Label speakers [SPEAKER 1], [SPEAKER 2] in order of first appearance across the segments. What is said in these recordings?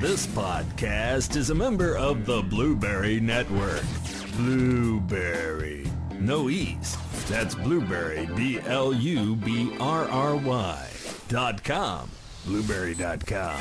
[SPEAKER 1] This podcast is a member of the Blueberry Network. Blueberry. No E's. That's Blueberry, BLUBRRY.com. Blueberry.com.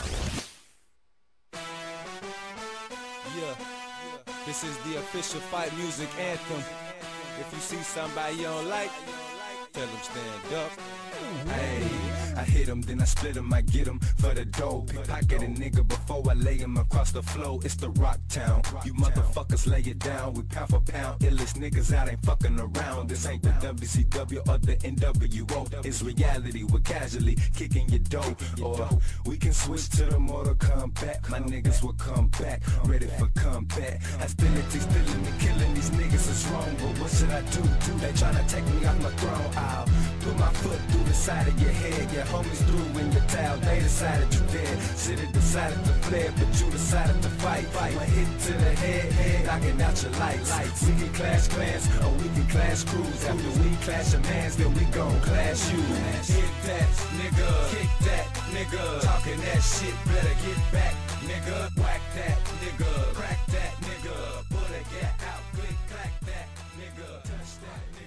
[SPEAKER 2] Yeah, this is the official fight music anthem. If you see somebody you don't like, tell them stand up. Hey, I hit him, then I split him, I get him for the dough. Pickpocket a nigga before I lay him across the floor. It's the Rock Town. You motherfuckers lay it down. We pound for pound, illest niggas out ain't fucking around. This ain't the WCW or the NWO. It's reality, we're casually kicking your dough. Or we can switch to the Mortal Kombat. My niggas will come back, ready for combat. Hostility still in me, killing these niggas is wrong. But what should I do? They tryna take me off my throne. I'll put my foot through the side of your head. Your homies threw in the towel, they decided you dead. Should've decided to flare, but you decided to fight. One hit to the head, knocking out your lights. We can clash clans, or we can clash crews. After we clash a mans, then we gon' clash you. Hit that, nigga, kick that, nigga. Talking that shit, better get back, nigga. Whack that, nigga, crack that, nigga. Put a get out, click, clack that, nigga. Touch that, nigga.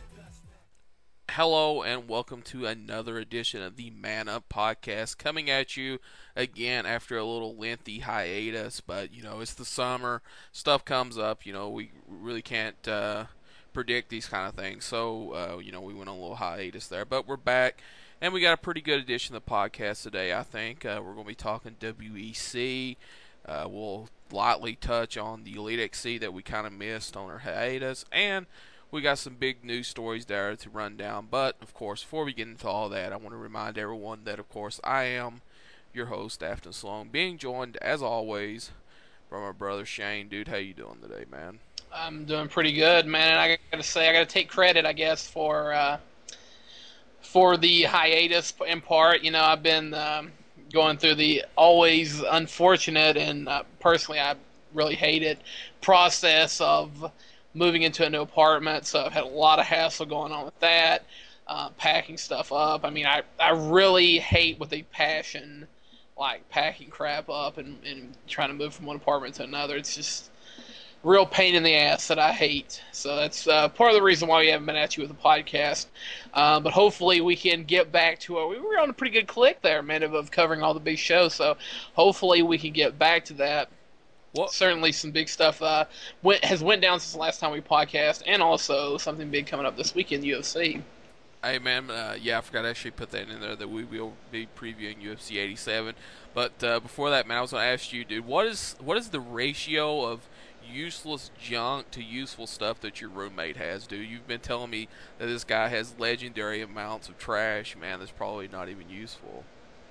[SPEAKER 3] Hello and welcome to another edition of the Man Up Podcast, coming at you again after a little lengthy hiatus. But you know, it's the summer, stuff comes up, you know, we really can't predict these kind of things, so you know, we went on a little hiatus there, but we're back and we got a pretty good edition of the podcast today. I think we're going to be talking WEC. We'll lightly touch on the Elite XC that we kind of missed on our hiatus, and we got some big news stories there to run down. But, of course, before we get into all that, I want to remind everyone that, of course, I am your host, Afton Sloan, being joined, as always, by my brother Shane. Dude, how you doing today, man?
[SPEAKER 4] I'm doing pretty good, man. And I gotta say, I gotta take credit, I guess, for the hiatus in part. You know, I've been going through the always unfortunate and personally I really hate it process of moving into a new apartment, so I've had a lot of hassle going on with that, packing stuff up. I mean, I really hate with a passion, like, packing crap up and trying to move from one apartment to another. It's just real pain in the ass that I hate. So that's part of the reason why we haven't been at you with the podcast. But hopefully we can get back to we were on a pretty good click there, man, of covering all the big shows. So hopefully we can get back to that. Well, certainly some big stuff has went down since the last time we podcast, and also something big coming up this weekend, UFC.
[SPEAKER 3] Hey, man, yeah, I forgot to actually put that in there, that we will be previewing UFC 87. But before that, man, I was going to ask you, dude, what is the ratio of useless junk to useful stuff that your roommate has, dude? You've been telling me that this guy has legendary amounts of trash, man, that's probably not even useful.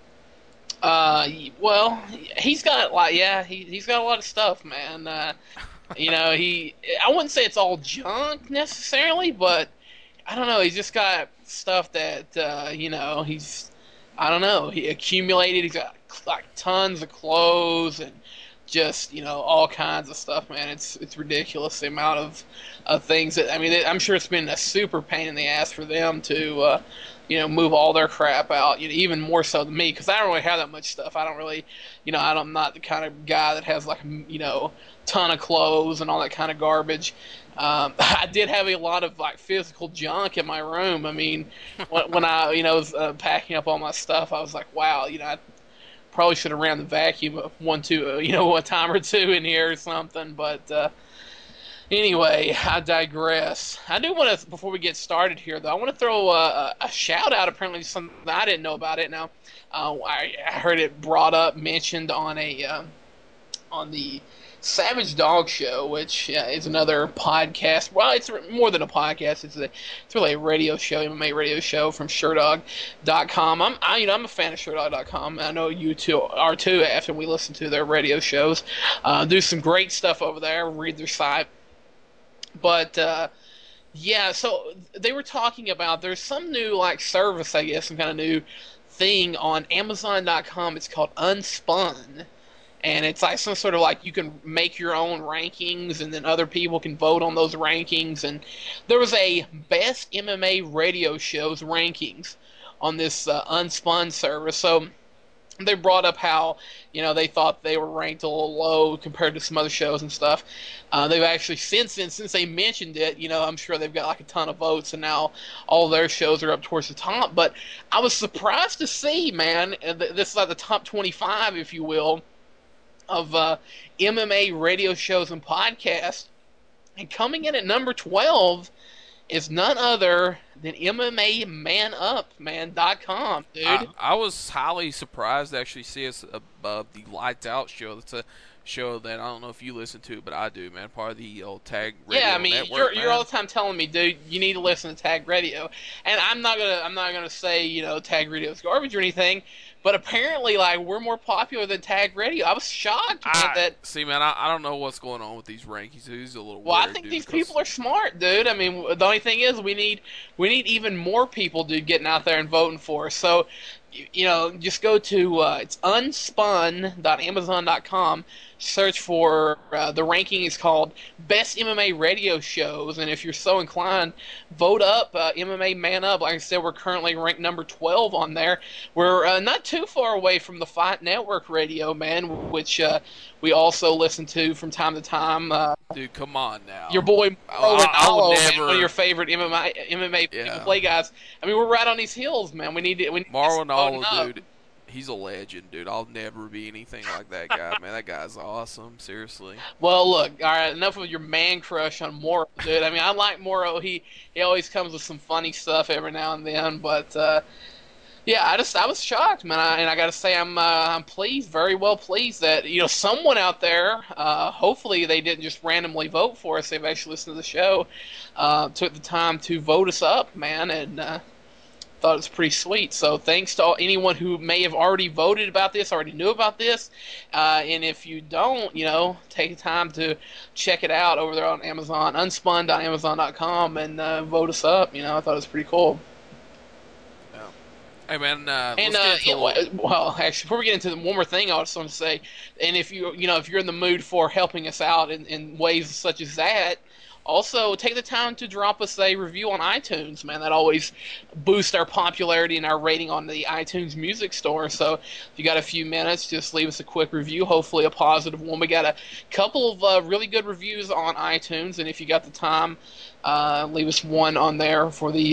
[SPEAKER 4] Well, he's got he's got a lot of stuff, man. You know, I wouldn't say it's all junk necessarily, but I don't know, he's just got stuff that, you know, he accumulated. He's got like tons of clothes and just, you know, all kinds of stuff, man. It's ridiculous the amount of things that, I mean, I'm sure it's been a super pain in the ass for them to, you know, move all their crap out, you know, even more so than me, because I don't really have that much stuff. I don't really, you know, I'm not the kind of guy that has, like, you know, ton of clothes and all that kind of garbage. I did have a lot of, like, physical junk in my room. I mean, when I, you know, was packing up all my stuff, I was like, wow, you know, I probably should have ran the vacuum one time or two in here or something, but anyway, I digress. I do want to, before we get started here, though, I want to throw a shout-out, apparently, to something I didn't know about it. Now, I heard it mentioned on the Savage Dog Show, which is another podcast. Well, it's more than a podcast. It's really a radio show, MMA radio show from SureDog.com. I'm a fan of SureDog.com. I know you two are too, after we listen to their radio shows. Do some great stuff over there. Read their site. But, yeah, so they were talking about there's some new, like, service, I guess, some kind of new thing on Amazon.com. It's called Unspun. And it's like some sort of, like, you can make your own rankings, and then other people can vote on those rankings. And there was a best MMA radio shows rankings on this Unspun service. So they brought up how, they thought they were ranked a little low compared to some other shows and stuff. They've actually since they mentioned it, I'm sure they've got like a ton of votes, and now all their shows are up towards the top. But I was surprised to see, man, this is like the top 25, if you will, of MMA radio shows and podcasts. And coming in at number 12 is none other than MMAManUp.com, dude.
[SPEAKER 3] I was highly surprised to actually see us above the Lights Out show. That's a show that I don't know if you listen to, but I do, man. Part of the old Tag Radio Network.
[SPEAKER 4] You're all the time telling me, dude, you need to listen to Tag Radio, and I'm not gonna say Tag Radio is garbage or anything. But apparently, like, we're more popular than Tag Radio. I was shocked that.
[SPEAKER 3] See, man, I don't know what's going on with these rankings. He's a little.
[SPEAKER 4] Well,
[SPEAKER 3] weird,
[SPEAKER 4] I think
[SPEAKER 3] dude,
[SPEAKER 4] these people are smart, dude. I mean, the only thing is we need even more people, dude, getting out there and voting for us. So, just go to it's unspun.amazon.com. Search for the ranking is called Best MMA Radio Shows, and if you're so inclined, vote up MMA Man Up. Like I said, we're currently ranked number 12 on there. We're not too far away from the Fight Network Radio, man, which we also listen to from time to time.
[SPEAKER 3] Dude, come on now.
[SPEAKER 4] Your boy
[SPEAKER 3] I'll never...
[SPEAKER 4] one of your favorite MMA people play guys. I mean, we're right on these hills, man. We need
[SPEAKER 3] Marlon Allo, dude. He's a legend, dude. I'll never be anything like that guy, man. That guy's awesome, seriously.
[SPEAKER 4] Well, look, all right, enough of your man crush on Moro, dude. I mean, I like Moro. He always comes with some funny stuff every now and then, but yeah, I was shocked, man. And I got to say, I'm pleased, very well pleased that someone out there, hopefully they didn't just randomly vote for us. They've actually listened to the show, took the time to vote us up, man, and. Thought it was pretty sweet. So thanks to anyone who may have already voted about this, already knew about this. And if you don't, take the time to check it out over there on Amazon, unspun.amazon.com, and vote us up. I thought it was pretty cool.
[SPEAKER 3] Yeah. Hey, man,
[SPEAKER 4] well, actually, before we get into one more thing, I just want to say, and if you're in the mood for helping us out in ways such as that, also, take the time to drop us a review on iTunes, man. That always boosts our popularity and our rating on the iTunes Music Store. So if you got a few minutes, just leave us a quick review, hopefully a positive one. We got a couple of really good reviews on iTunes, and if you got the time, leave us one on there for the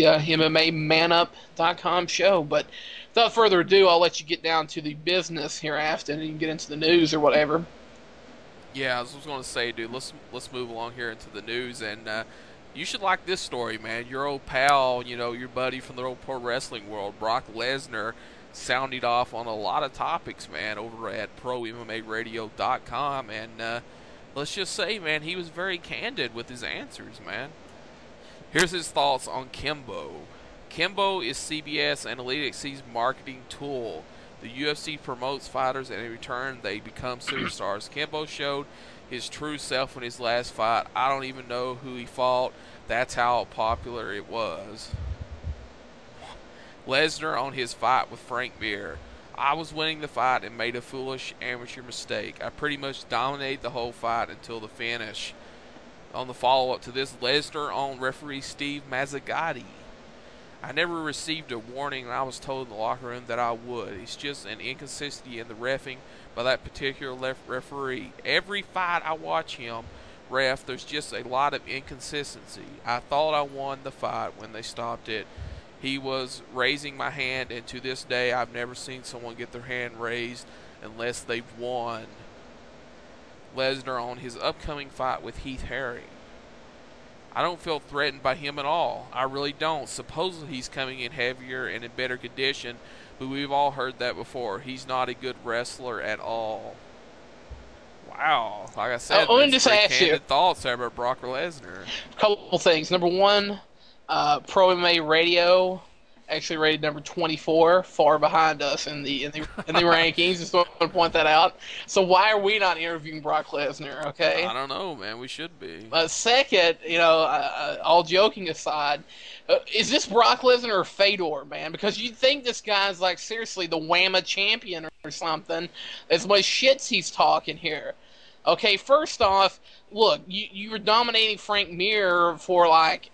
[SPEAKER 4] MMAManUp.com show. But without further ado, I'll let you get down to the business here, Afton, and you can get into the news or whatever.
[SPEAKER 3] Yeah, I was going to say, dude, let's move along here into the news, and you should like this story, man. Your old pal, your buddy from the old pro wrestling world, Brock Lesnar, sounded off on a lot of topics, man, over at ProMMARadio.com, and let's just say, man, he was very candid with his answers, man. Here's his thoughts on Kimbo. Kimbo is CBS and Elite XC's marketing tool. The UFC promotes fighters, and in return, they become superstars. Kimbo showed his true self in his last fight. I don't even know who he fought. That's how popular it was. Lesnar on his fight with Frank Mir. I was winning the fight and made a foolish amateur mistake. I pretty much dominated the whole fight until the finish. On the follow-up to this, Lesnar on referee Steve Mazzagatti. I never received a warning, and I was told in the locker room that I would. It's just an inconsistency in the reffing by that particular referee. Every fight I watch him ref, there's just a lot of inconsistency. I thought I won the fight when they stopped it. He was raising my hand, and to this day, I've never seen someone get their hand raised unless they've won. Lesnar on his upcoming fight with Heath Herring. I don't feel threatened by him at all. I really don't. Supposedly he's coming in heavier and in better condition, but we've all heard that before. He's not a good wrestler at all. Wow. Like I said,
[SPEAKER 4] let me just ask you
[SPEAKER 3] thoughts there about Brock Lesnar.
[SPEAKER 4] A couple things. Number one, Pro MMA Radio actually rated number 24, far behind us in the rankings. Just want to point that out. So why are we not interviewing Brock Lesnar? Okay,
[SPEAKER 3] I don't know, man. We should be.
[SPEAKER 4] Second, all joking aside, is this Brock Lesnar or Fedor, man? Because you think this guy's like seriously the WAMA champion or something. As much shits he's talking here. Okay, first off, look, you were dominating Frank Mir for like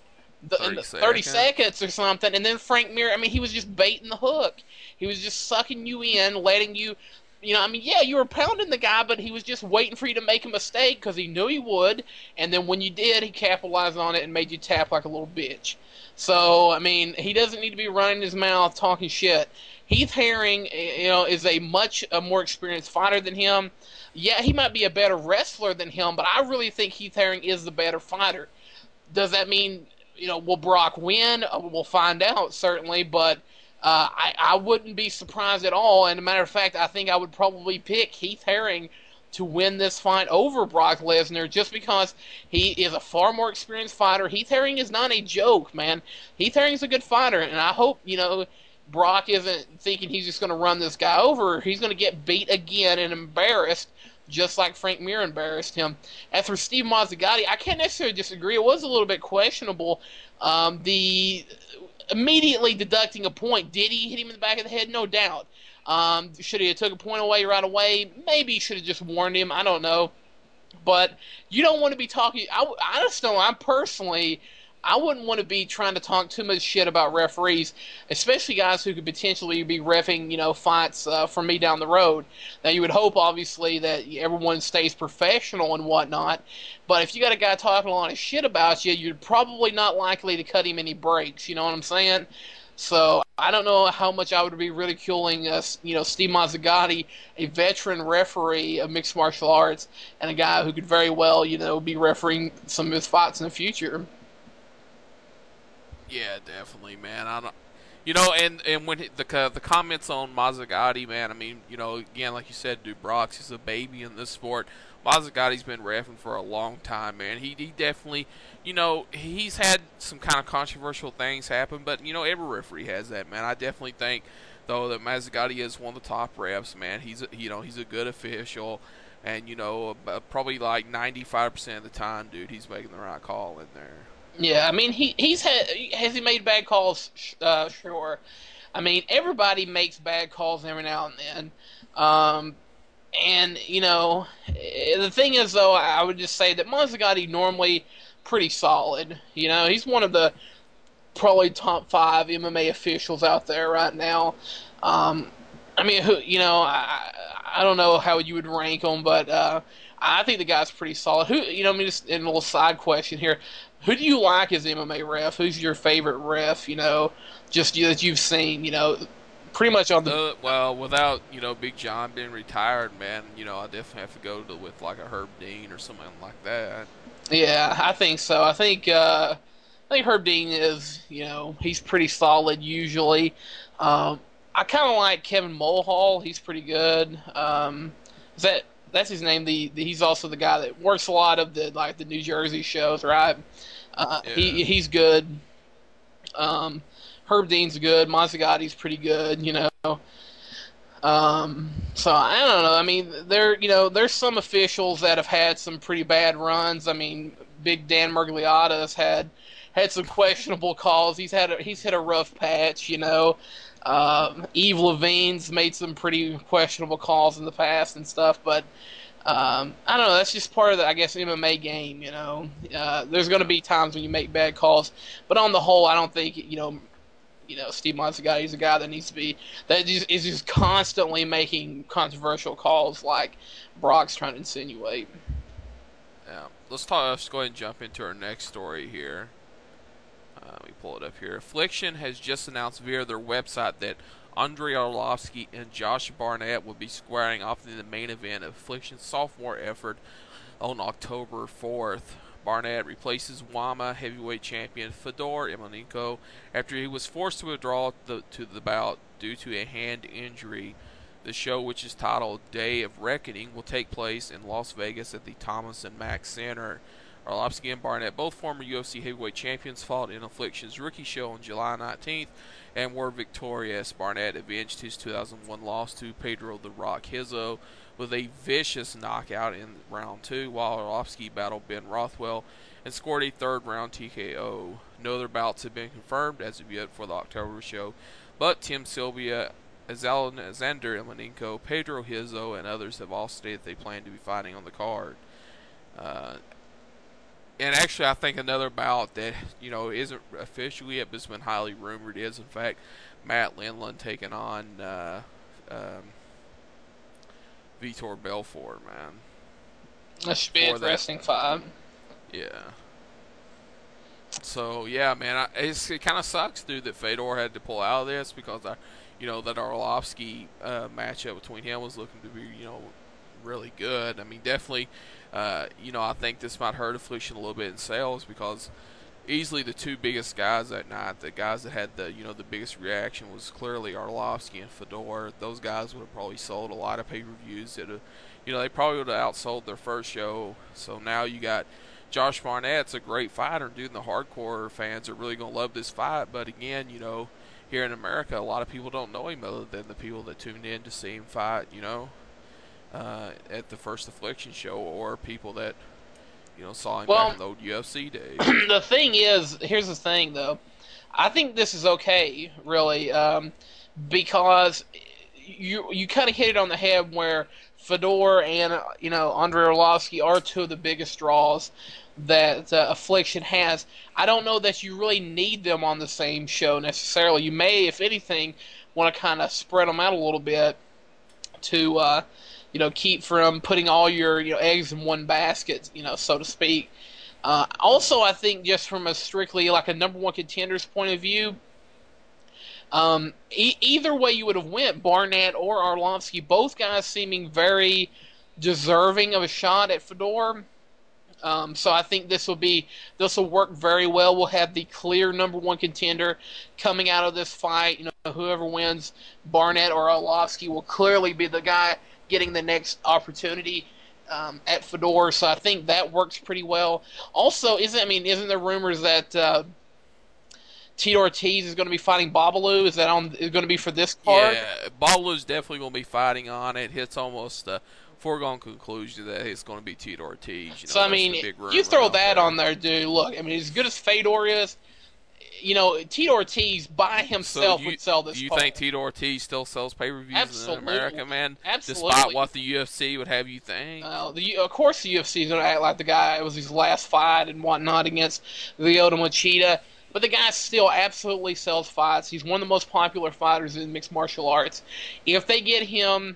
[SPEAKER 3] 30
[SPEAKER 4] the
[SPEAKER 3] seconds.
[SPEAKER 4] 30 seconds or something, and then Frank Mir, I mean, he was just baiting the hook. He was just sucking you in, letting you, I mean, yeah, you were pounding the guy, but he was just waiting for you to make a mistake because he knew he would, and then when you did, he capitalized on it and made you tap like a little bitch. So, I mean, he doesn't need to be running his mouth talking shit. Heath Herring, is a much more experienced fighter than him. Yeah, he might be a better wrestler than him, but I really think Heath Herring is the better fighter. Does that mean, will Brock win? We'll find out, certainly, but I wouldn't be surprised at all. And as a matter of fact, I think I would probably pick Heath Herring to win this fight over Brock Lesnar just because he is a far more experienced fighter. Heath Herring is not a joke, man. Heath Herring's a good fighter, and I hope, Brock isn't thinking he's just going to run this guy over. He's going to get beat again and embarrassed, just like Frank Mir embarrassed him. As for Steve Mazzagatti, I can't necessarily disagree. It was a little bit questionable. The immediately deducting a point. Did he hit him in the back of the head? No doubt. Should he have took a point away right away? Maybe he should have just warned him. I don't know. But you don't want to be talking. I just know. I wouldn't want to be trying to talk too much shit about referees, especially guys who could potentially be reffing, fights for me down the road. Now, you would hope, obviously, that everyone stays professional and whatnot, but if you got a guy talking a lot of shit about you, you're probably not likely to cut him any breaks, you know what I'm saying? So, I don't know how much I would be ridiculing, Steve Mazzagatti, a veteran referee of mixed martial arts, and a guy who could very well, be refereeing some of his fights in the future.
[SPEAKER 3] Yeah, definitely, man. I don't, and when the comments on Mazzagatti, man. I mean, again, like you said, dude, Brock's is a baby in this sport. Mazzagatti's been reffing for a long time, man. He definitely, he's had some kind of controversial things happen, but every referee has that, man. I definitely think though that Mazzagatti is one of the top refs, man. He's a good official, and probably like 95% of the time, dude, he's making the right call in there.
[SPEAKER 4] Yeah, I mean, has he made bad calls? Sure. I mean, everybody makes bad calls every now and then. And, the thing is, though, I would just say that Mazzagatti normally pretty solid. He's one of the probably top 5 MMA officials out there right now. I mean, I don't know how you would rank him, but I think the guy's pretty solid. Just in a little side question here. Who do you like as MMA ref? Who's your favorite ref, just that you've seen, pretty much on the...
[SPEAKER 3] Well, without, Big John being retired, man, I definitely have to go with like a Herb Dean or something like that.
[SPEAKER 4] Yeah, I think so. I think Herb Dean is, he's pretty solid usually. I kind of like Kevin Mulhall. He's pretty good. That's his name. He's also the guy that works a lot of the New Jersey shows, right? Yeah. He's good. Herb Dean's good. Mazzagatti's pretty good. So I don't know. I mean, there's some officials that have had some pretty bad runs. I mean, Big Dan Murgliata's had some questionable calls. He's hit a rough patch. Eve Levine's made some pretty questionable calls in the past and stuff, but I don't know. That's just part of the, I guess, MMA game. There's going to be times when you make bad calls, but on the whole, I don't think Steve Mazzagatti is a guy that is just constantly making controversial calls like Brock's trying to insinuate.
[SPEAKER 3] Yeah, let's go ahead and jump into our next story here. Let me pull it up here. Affliction has just announced via their website that Andrei Arlovsky and Josh Barnett will be squaring off in the main event of Affliction's sophomore effort on October 4th. Barnett replaces WAMA heavyweight champion Fedor Emelianenko after he was forced to withdraw to the bout due to a hand injury. The show, which is titled Day of Reckoning, will take place in Las Vegas at the Thomas & Mack Center. Arlovsky and Barnett, both former UFC heavyweight champions, fought in Affliction's rookie show on July 19th and were victorious. Barnett avenged his 2001 loss to Pedro "The Rock" Hizzo with a vicious knockout in round 2, while Arlovsky battled Ben Rothwell and scored a third-round TKO. No other bouts have been confirmed as of yet for the October show, but Tim Sylvia, Alexander Emelianenko, Pedro Hizzo, and others have all stated they plan to be fighting on the card. And actually, I think another bout that isn't official yet, but has been highly rumored is, in fact, Matt Lindland taking on Vitor Belfort, man.
[SPEAKER 4] That should be an interesting fight.
[SPEAKER 3] Yeah. So yeah, man, it kind of sucks, dude, that Fedor had to pull out of this because that Arlovsky matchup between him was looking to be really good. I mean, definitely, I think this might hurt Affliction a little bit in sales because easily the two biggest guys that night, the guys that had the biggest reaction was clearly Arlovsky and Fedor. Those guys would have probably sold a lot of pay-per-views. They probably would have outsold their first show. So now you got Josh Barnett's a great fighter, dude, and the hardcore fans are really going to love this fight. But again, here in America, a lot of people don't know him other than the people that tuned in to see him fight, at the first Affliction show, or people that saw him back in the old UFC days.
[SPEAKER 4] The thing is, here's the thing though, I think this is okay, really, because you kind of hit it on the head where Fedor and Andrei Arlovsky are two of the biggest draws that Affliction has. I don't know that you really need them on the same show necessarily. You may, if anything, want to kind of spread them out a little bit to keep from putting all your eggs in one basket, so to speak. Also, I think just from a strictly like a number one contender's point of view, either way you would have went, Barnett or Arlovsky, both guys seeming very deserving of a shot at Fedor. So I think this will work very well. We'll have the clear number one contender coming out of this fight. Whoever wins, Barnett or Arlovsky, will clearly be the guy getting the next opportunity at Fedor. So I think that works pretty well. Also, isn't there rumors that Tito Ortiz is going to be fighting Babalu? Is going to be for this card?
[SPEAKER 3] Yeah, Babalu's definitely going to be fighting on it. It's almost a foregone conclusion that it's going to be Tito Ortiz.
[SPEAKER 4] So you throw that on there, dude. Look, as good as Fedor is, Tito Ortiz by himself would sell this.
[SPEAKER 3] Do you
[SPEAKER 4] card.
[SPEAKER 3] think Tito Ortiz still sells pay-per-views in America, man?
[SPEAKER 4] Absolutely.
[SPEAKER 3] Despite what the UFC would have you think?
[SPEAKER 4] Of course the UFC is going to act like the guy, it was his last fight and whatnot against Lyoto Machida. But the guy still absolutely sells fights. He's one of the most popular fighters in mixed martial arts. If they get him,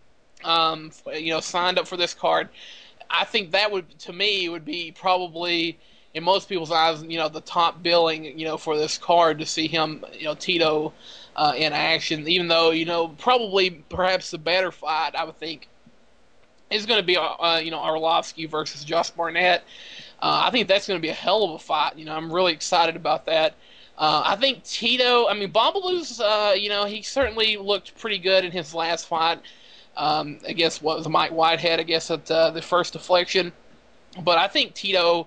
[SPEAKER 4] signed up for this card, I think that would be probably, in most people's eyes, the top billing, for this card to see him, Tito, in action. Even though, probably perhaps the better fight, I would think, is going to be, Arlovsky versus Josh Barnett. I think that's going to be a hell of a fight. I'm really excited about that. I think Tito, Babalu's, he certainly looked pretty good in his last fight. I guess what was Mike Whitehead, at the first Affliction. But I think Tito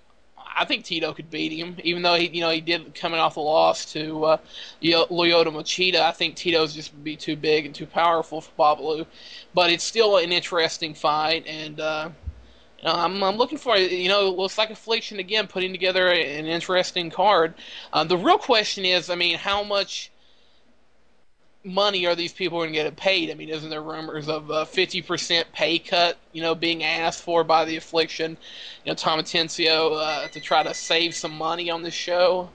[SPEAKER 4] could beat him, even though he did coming off the loss to Lyoto Machida. I think Tito's just would be too big and too powerful for Babalu. But it's still an interesting fight, and I'm looking for it. Looks like Affliction again putting together an interesting card. The real question is, how much money are these people going to get paid? Isn't there rumors of a 50% pay cut, being asked for by the Affliction, Tom Atencio, to try to save some money on this show?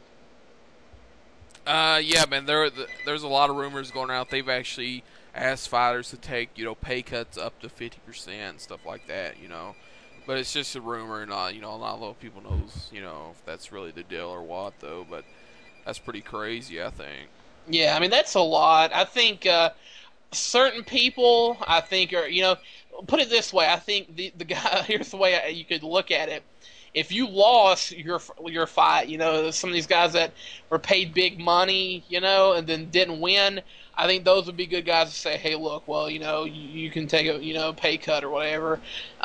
[SPEAKER 3] Yeah, man, there's a lot of rumors going out. They've actually asked fighters to take, pay cuts up to 50% and stuff like that, But it's just a rumor, and not a lot of people knows, if that's really the deal or what, though. But that's pretty crazy, I think.
[SPEAKER 4] Yeah, that's a lot. I think certain people, are, put it this way. I think the guy, here's the way you could look at it. If you lost your fight, some of these guys that were paid big money, and then didn't win, I think those would be good guys to say, hey, look, well, you can take a, pay cut or whatever.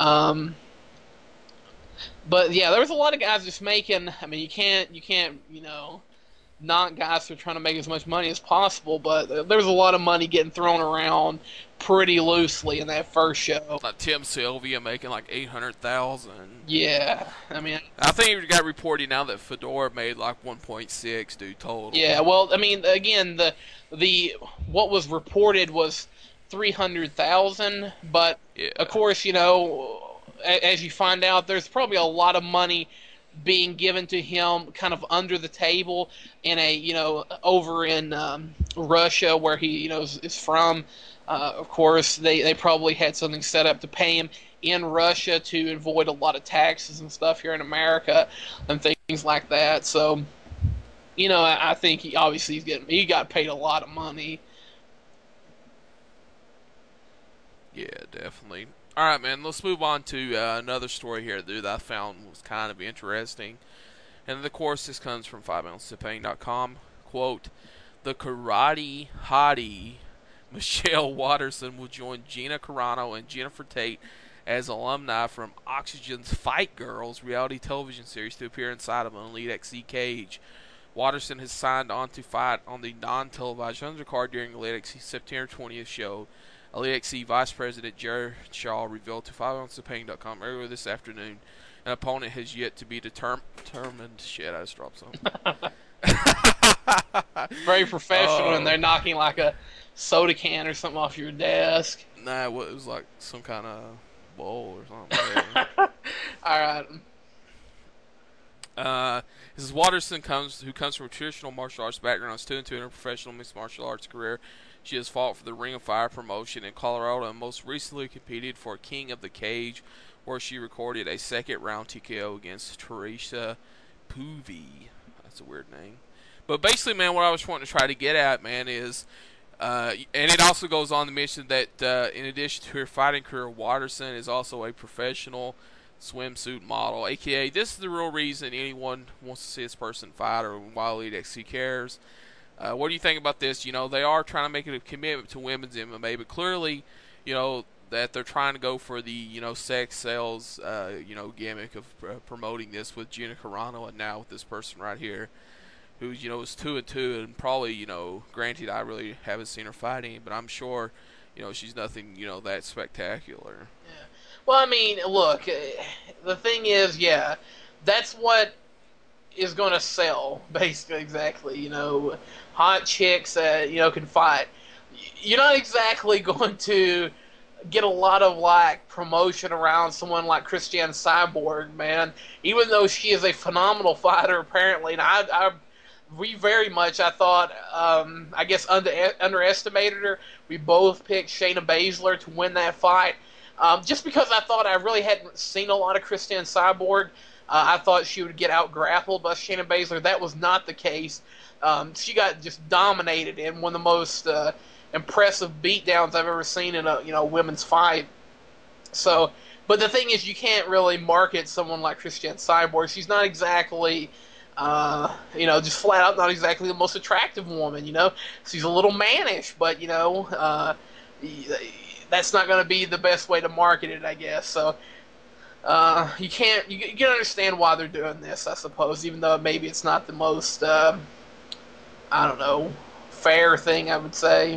[SPEAKER 4] But yeah, there's a lot of guys just making, you can't, not guys who are trying to make as much money as possible, but there's a lot of money getting thrown around pretty loosely in that first show.
[SPEAKER 3] Like Tim Sylvia making like $800,000.
[SPEAKER 4] Yeah,
[SPEAKER 3] I think it got reported now that Fedor made like 1.6, dude, total.
[SPEAKER 4] Yeah, well, again, the what was reported was 300,000, but
[SPEAKER 3] yeah.
[SPEAKER 4] Of course, as you find out, there's probably a lot of money being given to him kind of under the table in a, over in Russia where he, is from. Of course, they probably had something set up to pay him in Russia to avoid a lot of taxes and stuff here in America and things like that. So, I think he got paid a lot of money.
[SPEAKER 3] Yeah, definitely. All right, man. Let's move on to another story here, dude, that I found was kind of interesting. And of course, this comes from 5ounceofpain.com. Quote, the karate hottie Michelle Waterson will join Gina Carano and Jennifer Tate as alumni from Oxygen's Fight Girls reality television series to appear inside of an Elite XC cage. Waterson has signed on to fight on the non-televised undercard during the Elite XC September 20th show. Elite XC Vice President Jared Shaw revealed to 5ounceofpain.com earlier this afternoon an opponent has yet to be determined. Shit, I just dropped something.
[SPEAKER 4] Very professional, and they're knocking like a soda can or something off your desk.
[SPEAKER 3] Nah, it was like some kind of bowl or something.
[SPEAKER 4] All
[SPEAKER 3] right. This is Waterson, who comes from a traditional martial arts background, is 2-2 in her professional mixed martial arts career. She has fought for the Ring of Fire promotion in Colorado and most recently competed for King of the Cage, where she recorded a second-round TKO against Teresa Puvi. That's a weird name. But basically, man, what I was wanting to try to get at, man, is, and it also goes on to mention that in addition to her fighting career, Waterson is also a professional swimsuit model, aka this is the real reason anyone wants to see this person fight or why Elite XC cares. What do you think about this? They are trying to make it a commitment to women's MMA, but clearly, that they're trying to go for the, sex sales, gimmick of promoting this with Gina Carano and now with this person right here, who, is 2-2 and probably, granted I really haven't seen her fighting, but I'm sure, she's nothing, that spectacular.
[SPEAKER 4] Yeah. Well, I mean, look, the thing is, yeah, that's what is going to sell, basically, exactly. Hot chicks that, can fight. You're not exactly going to get a lot of, promotion around someone like Christiane Cyborg, man. Even though she is a phenomenal fighter, apparently. And we very much, I thought, I guess, underestimated her. We both picked Shayna Baszler to win that fight. Just because I thought I really hadn't seen a lot of Christiane Cyborg. I thought she would get out-grappled by Shayna Baszler. That was not the case. She got just dominated in one of the most impressive beatdowns I've ever seen in a women's fight. So, but the thing is, you can't really market someone like Christiane Cyborg. She's not exactly, just flat out not exactly the most attractive woman. She's a little mannish, but that's not going to be the best way to market it, I guess. So you can understand why they're doing this, I suppose, even though maybe it's not the most, fair thing, I would say.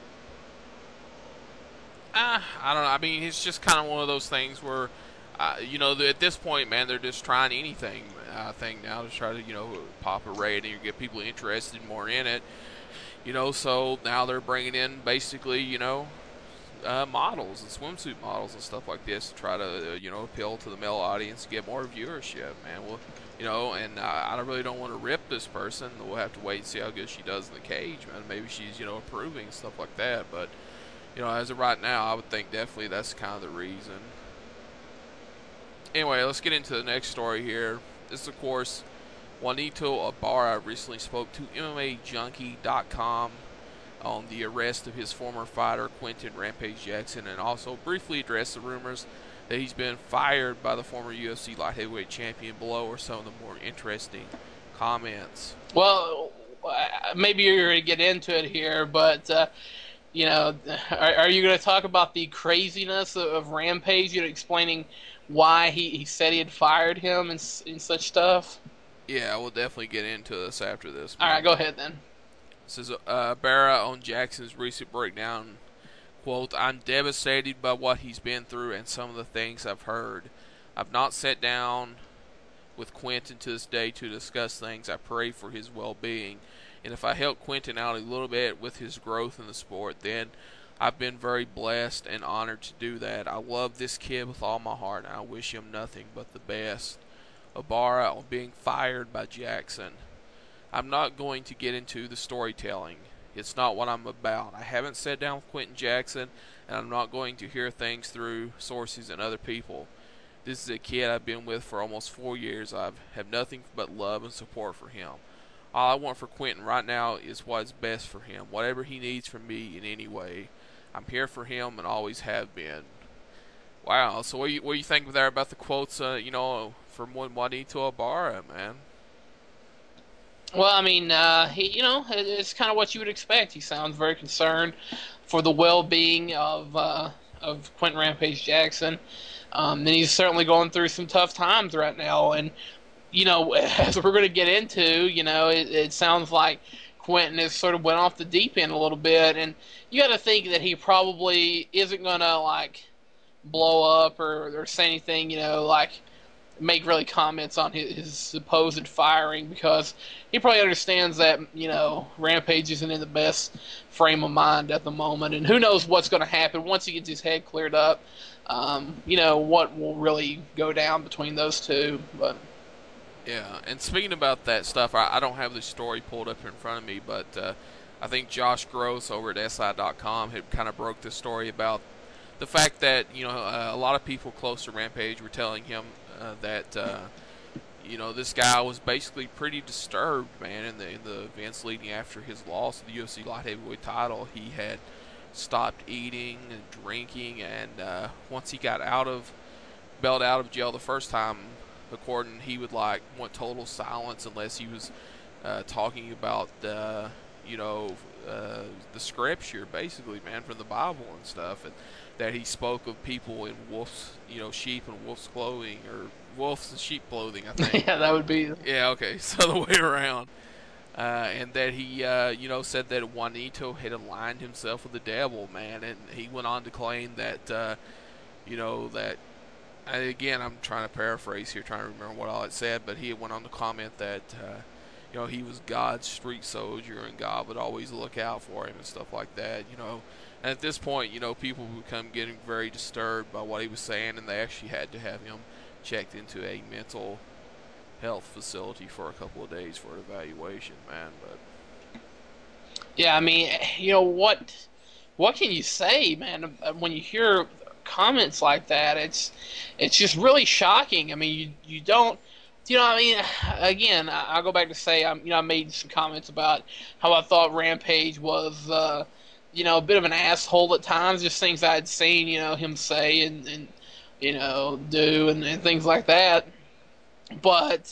[SPEAKER 3] I don't know. I mean, it's just kind of one of those things where, at this point, man, they're just trying anything, I think, now to try to, pop a rating or get people interested more in it. So now they're bringing in basically, models and swimsuit models and stuff like this to try to appeal to the male audience and get more viewership, man. Well, and I really don't want to rip this person. We'll have to wait and see how good she does in the cage, man. Maybe she's improving and stuff like that, but as of right now, I would think definitely that's kind of the reason. Anyway, let's get into the next story here. This, of course, Juanito Ibarra recently spoke to MMAJunkie.com on the arrest of his former fighter Quinton Rampage Jackson, and also briefly addressed the rumors that he's been fired by the former UFC light heavyweight champion. Below are some of the more interesting comments.
[SPEAKER 4] Well, maybe you're going to get into it here, but are you going to talk about the craziness of Rampage, explaining why he said he had fired him and such stuff?
[SPEAKER 3] Yeah, we'll definitely get into this after this.
[SPEAKER 4] All right, go ahead then.
[SPEAKER 3] This is Barra on Jackson's recent breakdown. Quote, I'm devastated by what he's been through and some of the things I've heard. I've not sat down with Quinton to this day to discuss things. I pray for his well-being. And if I help Quinton out a little bit with his growth in the sport, then I've been very blessed and honored to do that. I love this kid with all my heart, and I wish him nothing but the best. Ibarra on being fired by Jackson. I'm not going to get into the storytelling. It's not what I'm about. I haven't sat down with Quentin Jackson, and I'm not going to hear things through sources and other people. This is a kid I've been with for almost 4 years. I have nothing but love and support for him. All I want for Quentin right now is what's best for him. Whatever he needs from me in any way, I'm here for him and always have been. Wow. So what do you think there about the quotes? From Juanito Ibarra, man.
[SPEAKER 4] Well, I mean, it's kind of what you would expect. He sounds very concerned for the well-being of Quentin Rampage Jackson. And he's certainly going through some tough times right now. And, as we're going to get into, it sounds like Quentin has sort of went off the deep end a little bit. And you got to think that he probably isn't going to, blow up or say anything, make really comments on his supposed firing, because he probably understands that, Rampage isn't in the best frame of mind at the moment. And who knows what's going to happen once he gets his head cleared up. What will really go down between those two. But
[SPEAKER 3] yeah, and speaking about that stuff, I don't have the story pulled up in front of me, but I think Josh Gross over at SI.com had kind of broke the story about the fact that, a lot of people close to Rampage were telling him that this guy was basically pretty disturbed, man, in the events leading after his loss of the UFC light heavyweight title. He had stopped eating and drinking, and once he got bailed out of jail the first time, according, he would want total silence unless he was talking about the scripture, basically, man, from the Bible and stuff, and that he spoke of people in sheep and wolf's clothing, or wolves and sheep clothing, I think.
[SPEAKER 4] Yeah, that would be.
[SPEAKER 3] Yeah, okay, so the way around. And that he, said that Juanito had aligned himself with the devil, man. And he went on to claim that, that, again, I'm trying to paraphrase here, trying to remember what all it said, but he went on to comment that, he was God's street soldier, and God would always look out for him and stuff like that, And at this point, people become getting very disturbed by what he was saying, and they actually had to have him checked into a mental health facility for a couple of days for evaluation, man. But
[SPEAKER 4] yeah, I mean, what can you say, man? When you hear comments like that, it's just really shocking. I mean, you don't. Again, I'll go back to say, I made some comments about how I thought Rampage was, a bit of an asshole at times, just things I had seen, him say and do and things like that. But,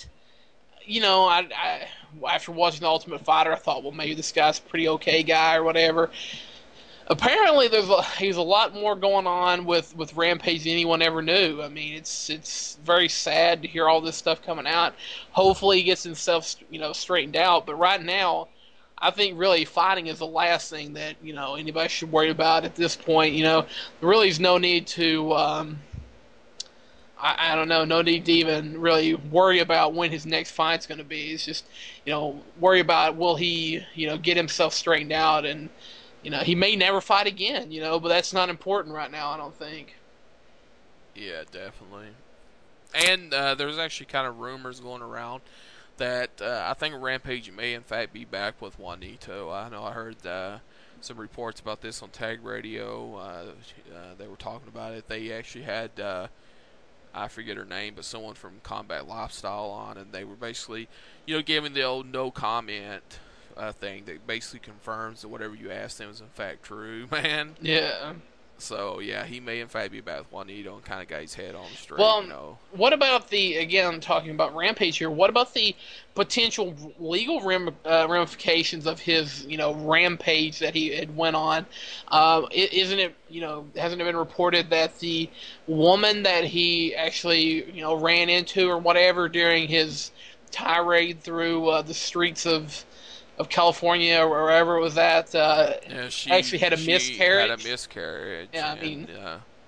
[SPEAKER 4] I after watching The Ultimate Fighter, I thought, well, maybe this guy's a pretty okay guy or whatever. Apparently, there's a lot more going on with Rampage than anyone ever knew. I mean, it's very sad to hear all this stuff coming out. Hopefully, he gets himself straightened out. But right now, I think really fighting is the last thing that anybody should worry about at this point. There really is no need to. I don't know, no need to even really worry about when his next fight's going to be. It's just, worry about will he, get himself straightened out, and, he may never fight again, but that's not important right now, I don't think.
[SPEAKER 3] Yeah, definitely. And there's actually kind of rumors going around that I think Rampage may in fact be back with Juanito. I know I heard some reports about this on Tag Radio. They were talking about it. They actually had... I forget her name, but someone from Combat Lifestyle on, and they were basically, giving the old no comment thing that basically confirms that whatever you asked them is in fact true, man.
[SPEAKER 4] Yeah.
[SPEAKER 3] So, yeah, he may in fact be back with Juanito and kind of got his head on straight,
[SPEAKER 4] Well, what about again, talking about Rampage here, what about the potential legal ramifications of his, rampage that he had went on? Isn't it, hasn't it been reported that the woman that he actually, ran into or whatever during his tirade through the streets of California or wherever it was at,
[SPEAKER 3] she
[SPEAKER 4] actually had a miscarriage?
[SPEAKER 3] Had a miscarriage.
[SPEAKER 4] Yeah, I mean...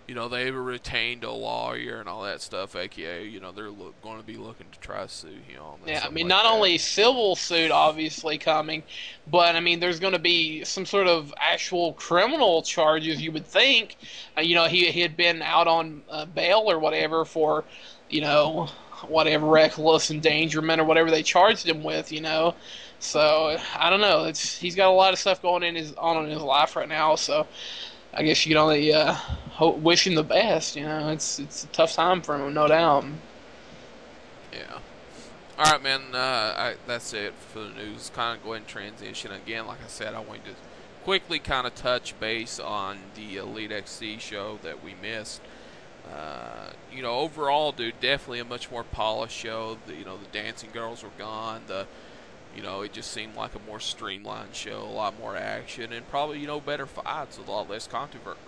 [SPEAKER 3] they've retained a lawyer and all that stuff, aka, they're going to be looking to try to sue him.
[SPEAKER 4] Yeah, I mean,
[SPEAKER 3] like
[SPEAKER 4] not
[SPEAKER 3] that.
[SPEAKER 4] only civil suit obviously coming, but I mean, there's going to be some sort of actual criminal charges. You would think, he had been out on bail or whatever for, whatever reckless endangerment or whatever they charged him with. So I don't know. He's got a lot of stuff going on in his life right now. So I guess you can only wish him the best. It's a tough time for him, no doubt.
[SPEAKER 3] Yeah. All right, man. That's it for the news. Kind of go ahead and transition again. Like I said, I wanted to quickly kind of touch base on the Elite XC show that we missed. Overall, dude, definitely a much more polished show. The dancing girls were gone. It just seemed like a more streamlined show, a lot more action, and probably better fights with a lot less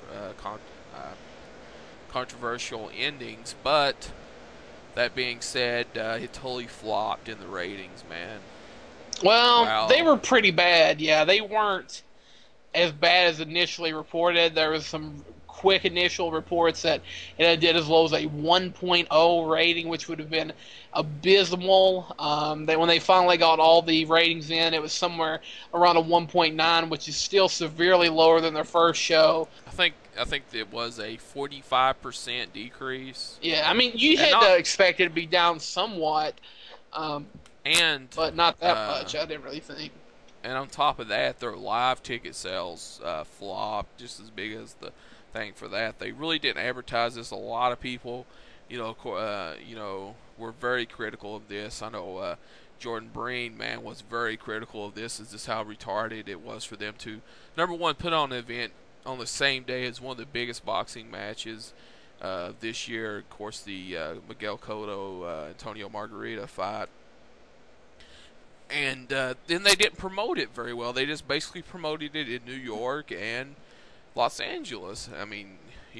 [SPEAKER 3] controversial endings. But that being said, it totally flopped in the ratings, man.
[SPEAKER 4] Well,
[SPEAKER 3] Wow.
[SPEAKER 4] They were pretty bad. Yeah, they weren't as bad as initially reported. There was some quick initial reports that it did as low as a 1.0 rating, which would have been abysmal. When they finally got all the ratings in, it was somewhere around a 1.9, which is still severely lower than their first show.
[SPEAKER 3] I think it was a 45% decrease.
[SPEAKER 4] Yeah, I mean, you had to expect it to be down somewhat, but not that much. I didn't really think.
[SPEAKER 3] And on top of that, their live ticket sales flopped just as big as the thing for that. They really didn't advertise this. A lot of people, were very critical of this. I know Jordan Breen, man, was very critical of this. Is just how retarded it was for them to, number one, put on an event on the same day as one of the biggest boxing matches this year. Of course, the Miguel Cotto, Antonio Margarita fight. And then they didn't promote it very well. They just basically promoted it in New York and Los Angeles. I mean,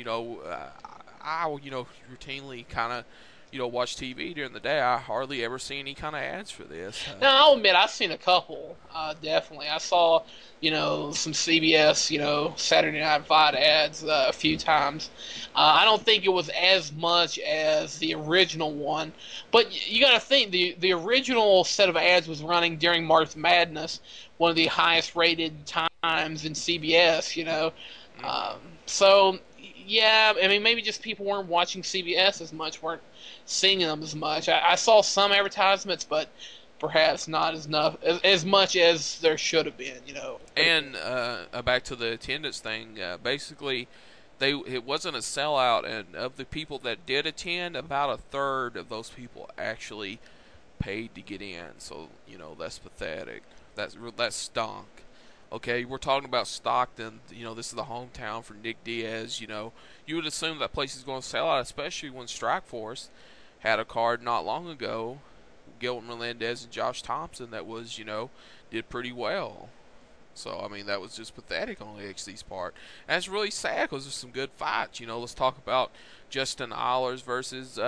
[SPEAKER 3] I routinely kind of, watch TV during the day. I hardly ever see any kind of ads for this.
[SPEAKER 4] No, I'll admit I've seen a couple. Definitely, I saw some CBS Saturday Night Fight ads a few times. I don't think it was as much as the original one, but you got to think the original set of ads was running during March Madness, one of the highest rated times in CBS. So yeah, I mean maybe just people weren't watching CBS as much, weren't seeing them as much. I saw some advertisements, but perhaps not as much as there should have been,
[SPEAKER 3] And back to the attendance thing, basically, it wasn't a sellout, and of the people that did attend, about a third of those people actually paid to get in. So that's pathetic. That's stunk. Okay, we're talking about Stockton. This is the hometown for Nick Diaz. You would assume that place is going to sell out, especially when Strikeforce had a card not long ago, Gilbert Melendez and Josh Thompson, that was, did pretty well. So, I mean, that was just pathetic on AXC's part. And that's really sad because there's some good fights. Let's talk about Justin Eilers versus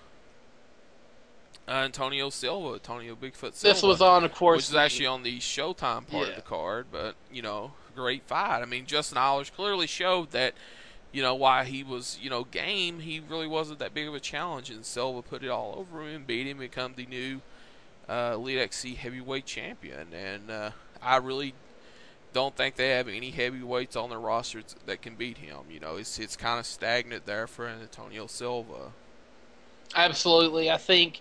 [SPEAKER 3] Antonio Bigfoot Silva.
[SPEAKER 4] This was on, of course,
[SPEAKER 3] which is actually on the Showtime part of the card. But, great fight. I mean, Justin Eilers clearly showed that, why he was, game. He really wasn't that big of a challenge, and Silva put it all over him and beat him, become the new Elite XC heavyweight champion. And I really don't think they have any heavyweights on their roster that can beat him. It's kind of stagnant there for Antonio Silva.
[SPEAKER 4] Absolutely. I think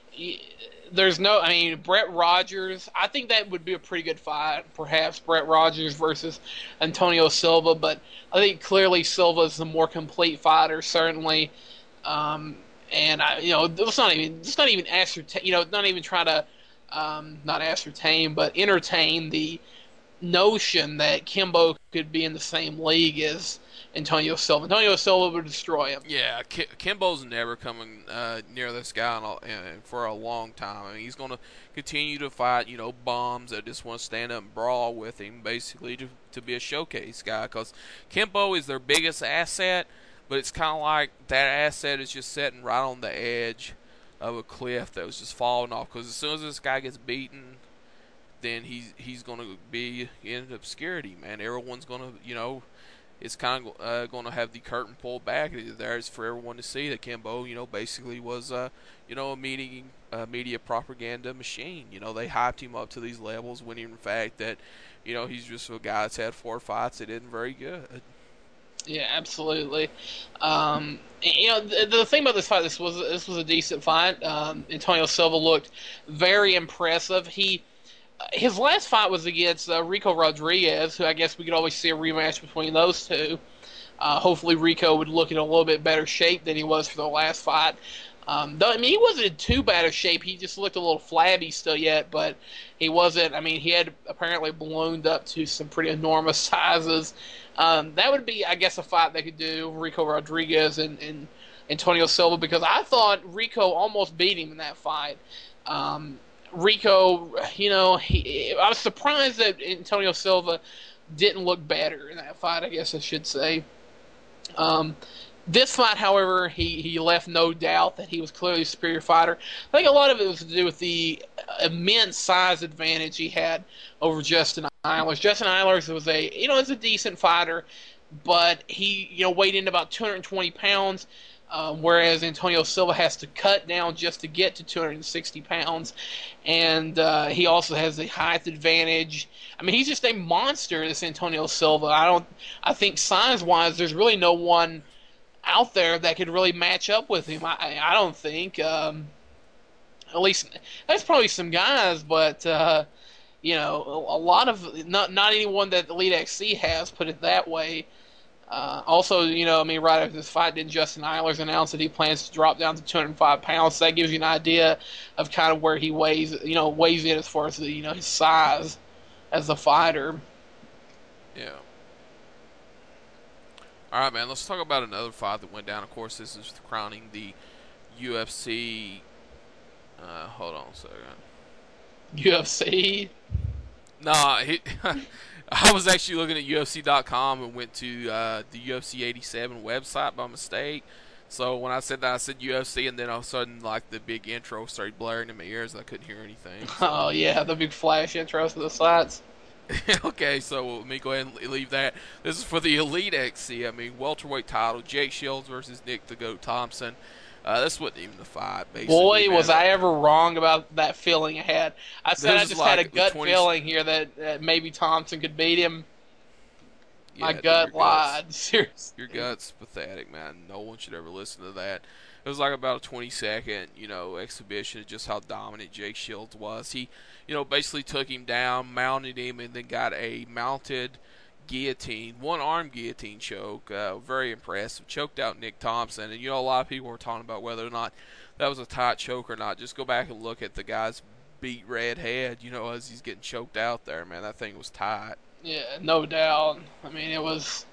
[SPEAKER 4] Brett Rogers, I think that would be a pretty good fight. Perhaps Brett Rogers versus Antonio Silva, but I think clearly Silva is the more complete fighter, certainly. And let's not even ascertain, not even try to, not ascertain, but entertain the notion that Kimbo could be in the same league as Antonio Silva. Antonio Silva would destroy him.
[SPEAKER 3] Yeah, Kimbo's never coming near this guy for a long time. I mean, he's going to continue to fight, bums that just want to stand up and brawl with him, basically to be a showcase guy. Because Kimbo is their biggest asset, but it's kind of like that asset is just sitting right on the edge of a cliff that was just falling off. Because as soon as this guy gets beaten, then he's going to be in obscurity, man. Everyone's going to, it's kind of going to have the curtain pulled back. There's for everyone to see that Kimbo, basically was, a media propaganda machine. They hyped him up to these levels when in fact that, he's just a guy that's had 4 fights that isn't very good.
[SPEAKER 4] Yeah, absolutely. The thing about this fight, this was a decent fight. Antonio Silva looked very impressive. His last fight was against Rico Rodriguez, who I guess we could always see a rematch between those two. Hopefully Rico would look in a little bit better shape than he was for the last fight. He wasn't in too bad of shape. He just looked a little flabby still yet, but he wasn't. He had apparently ballooned up to some pretty enormous sizes. That would be, I guess, a fight they could do, Rico Rodriguez and Antonio Silva, because I thought Rico almost beat him in that fight. Rico, I was surprised that Antonio Silva didn't look better in that fight, I guess I should say. This fight, however, he left no doubt that he was clearly a superior fighter. I think a lot of it was to do with the immense size advantage he had over Justin Eilers. Justin Eilers was is a decent fighter, but he, weighed in about 220 pounds, whereas Antonio Silva has to cut down just to get to 260 pounds. And he also has the height advantage. He's just a monster, this Antonio Silva. I think size-wise, there's really no one out there that could really match up with him. I don't think. At least there's probably some guys, but a lot of not anyone that Elite XC has, put it that way. Also, right after this fight, didn't Justin Eilers announce that he plans to drop down to 205 pounds? So that gives you an idea of kind of where he weighs in as far as his size as a fighter.
[SPEAKER 3] Yeah. All right, man, let's talk about another fight that went down. Of course, this is crowning the UFC. Hold on a second.
[SPEAKER 4] UFC?
[SPEAKER 3] Nah, I was actually looking at UFC.com and went to the UFC 87 website by mistake. So when I said that, I said UFC, and then all of a sudden, the big intro started blaring in my ears, and I couldn't hear anything. So.
[SPEAKER 4] Oh, yeah, the big flash intros to the sites.
[SPEAKER 3] Okay, so let me go ahead and leave that. This is for the Elite XC. Welterweight title, Jake Shields versus Nick the Goat Thompson. This wasn't even the fight, basically.
[SPEAKER 4] Boy, was I ever wrong about that feeling I had. I said I just had a gut feeling here that maybe Thompson could beat him. My gut lied. Seriously.
[SPEAKER 3] Your gut's pathetic, man. No one should ever listen to that. It was about a 20-second, exhibition of just how dominant Jake Shields was. He, basically took him down, mounted him, and then got a mounted guillotine, one-arm guillotine choke. Very impressive. Choked out Nick Thompson. And, a lot of people were talking about whether or not that was a tight choke or not. Just go back and look at the guy's beat red head, as he's getting choked out there, man. That thing was tight.
[SPEAKER 4] Yeah, no doubt. It was...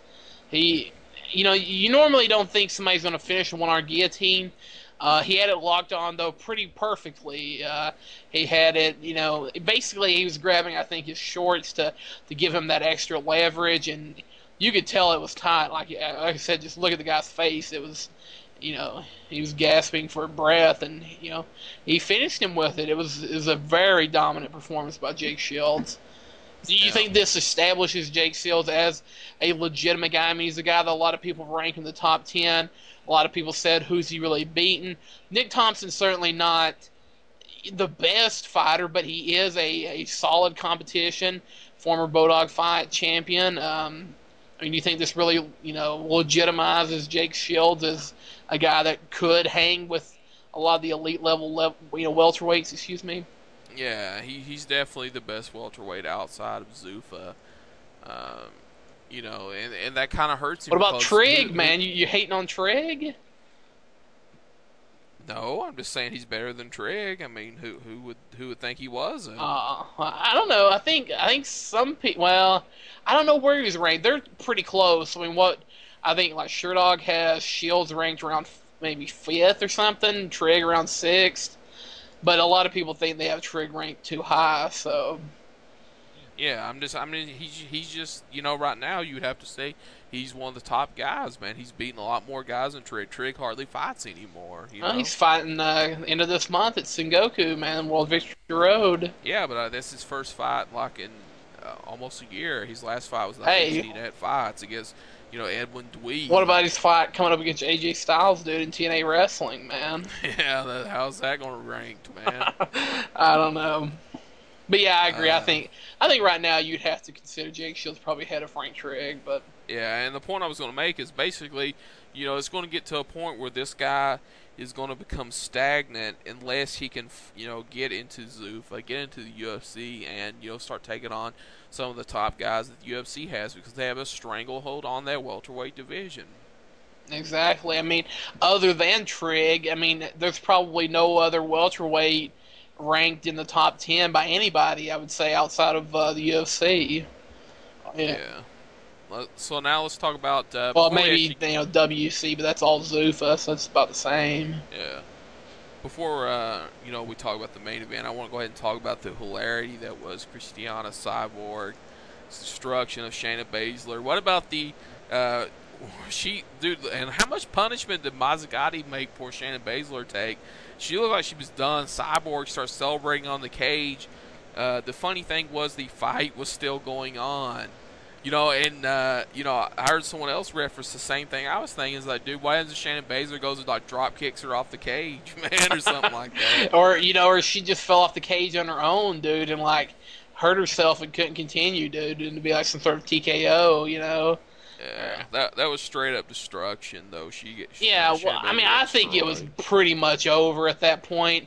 [SPEAKER 4] you normally don't think somebody's going to finish a one-arm guillotine. He had it locked on, though, pretty perfectly. He had it, basically he was grabbing, I think, his shorts to give him that extra leverage, and you could tell it was tight. Like I said, just look at the guy's face. It was, he was gasping for breath, and, he finished him with it. It was a very dominant performance by Jake Shields. Do you think this establishes Jake Shields as a legitimate guy? He's a guy that a lot of people rank in the top 10. A lot of people said, who's he really beaten? Nick Thompson's certainly not the best fighter, but he is a solid competition, former Bodog fight champion. Do you think this really, legitimizes Jake Shields as a guy that could hang with a lot of the elite level welterweights, excuse me?
[SPEAKER 3] Yeah, he's definitely the best welterweight outside of Zuffa. And that kind of hurts him.
[SPEAKER 4] What about Trigg, man? You hating on Trigg?
[SPEAKER 3] No, I'm just saying he's better than Trigg. Who would think he wasn't?
[SPEAKER 4] I don't know. I think some people. Well, I don't know where he was ranked. They're pretty close. I think Sherdog has Shields ranked around maybe 5th or something. Trigg around 6th. But a lot of people think they have Trigg ranked too high, so...
[SPEAKER 3] Yeah, he's just, right now you would have to say he's one of the top guys, man. He's beaten a lot more guys than Trigg. Trigg hardly fights anymore,
[SPEAKER 4] He's fighting end of this month at Sengoku, man, World Victory Road.
[SPEAKER 3] Yeah, but that's his first fight, in almost a year. His last fight was, he had fights against Edwin Dweeb.
[SPEAKER 4] What about his fight coming up against AJ Styles, dude, in TNA Wrestling, man?
[SPEAKER 3] Yeah, how's that going to rank, man?
[SPEAKER 4] I don't know. But yeah, I agree. I think right now you'd have to consider Jake Shields probably ahead of Frank Trigg, but
[SPEAKER 3] yeah, and the point I was going to make is basically, it's going to get to a point where this guy is going to become stagnant unless he can, get into Zuffa, get into the UFC, and start taking on some of the top guys that the UFC has, because they have a stranglehold on that welterweight division.
[SPEAKER 4] Exactly. I mean, other than Trigg, I mean, there's probably no other welterweight ranked in the top 10 by anybody, I would say, outside of the UFC.
[SPEAKER 3] Yeah. So now let's talk about...
[SPEAKER 4] well, maybe, WC, but that's all Zuffa, so it's about the same.
[SPEAKER 3] Yeah. Before, we talk about the main event, I want to go ahead and talk about the hilarity that was Christiana Cyborg's destruction of Shayna Baszler. What about the... and how much punishment did Mazzagatti make poor Shayna Baszler take? She looked like she was done. Cyborg starts celebrating on the cage. The funny thing was the fight was still going on. I heard someone else reference the same thing I was thinking. Is like, dude, why doesn't Shayna Baszler goes and like drop kicks her off the cage, man, or something like that?
[SPEAKER 4] or she just fell off the cage on her own, dude, and like hurt herself and couldn't continue, dude, and to be like some sort of TKO,
[SPEAKER 3] Yeah, that was straight up destruction, though.
[SPEAKER 4] I think it was pretty much over at that point.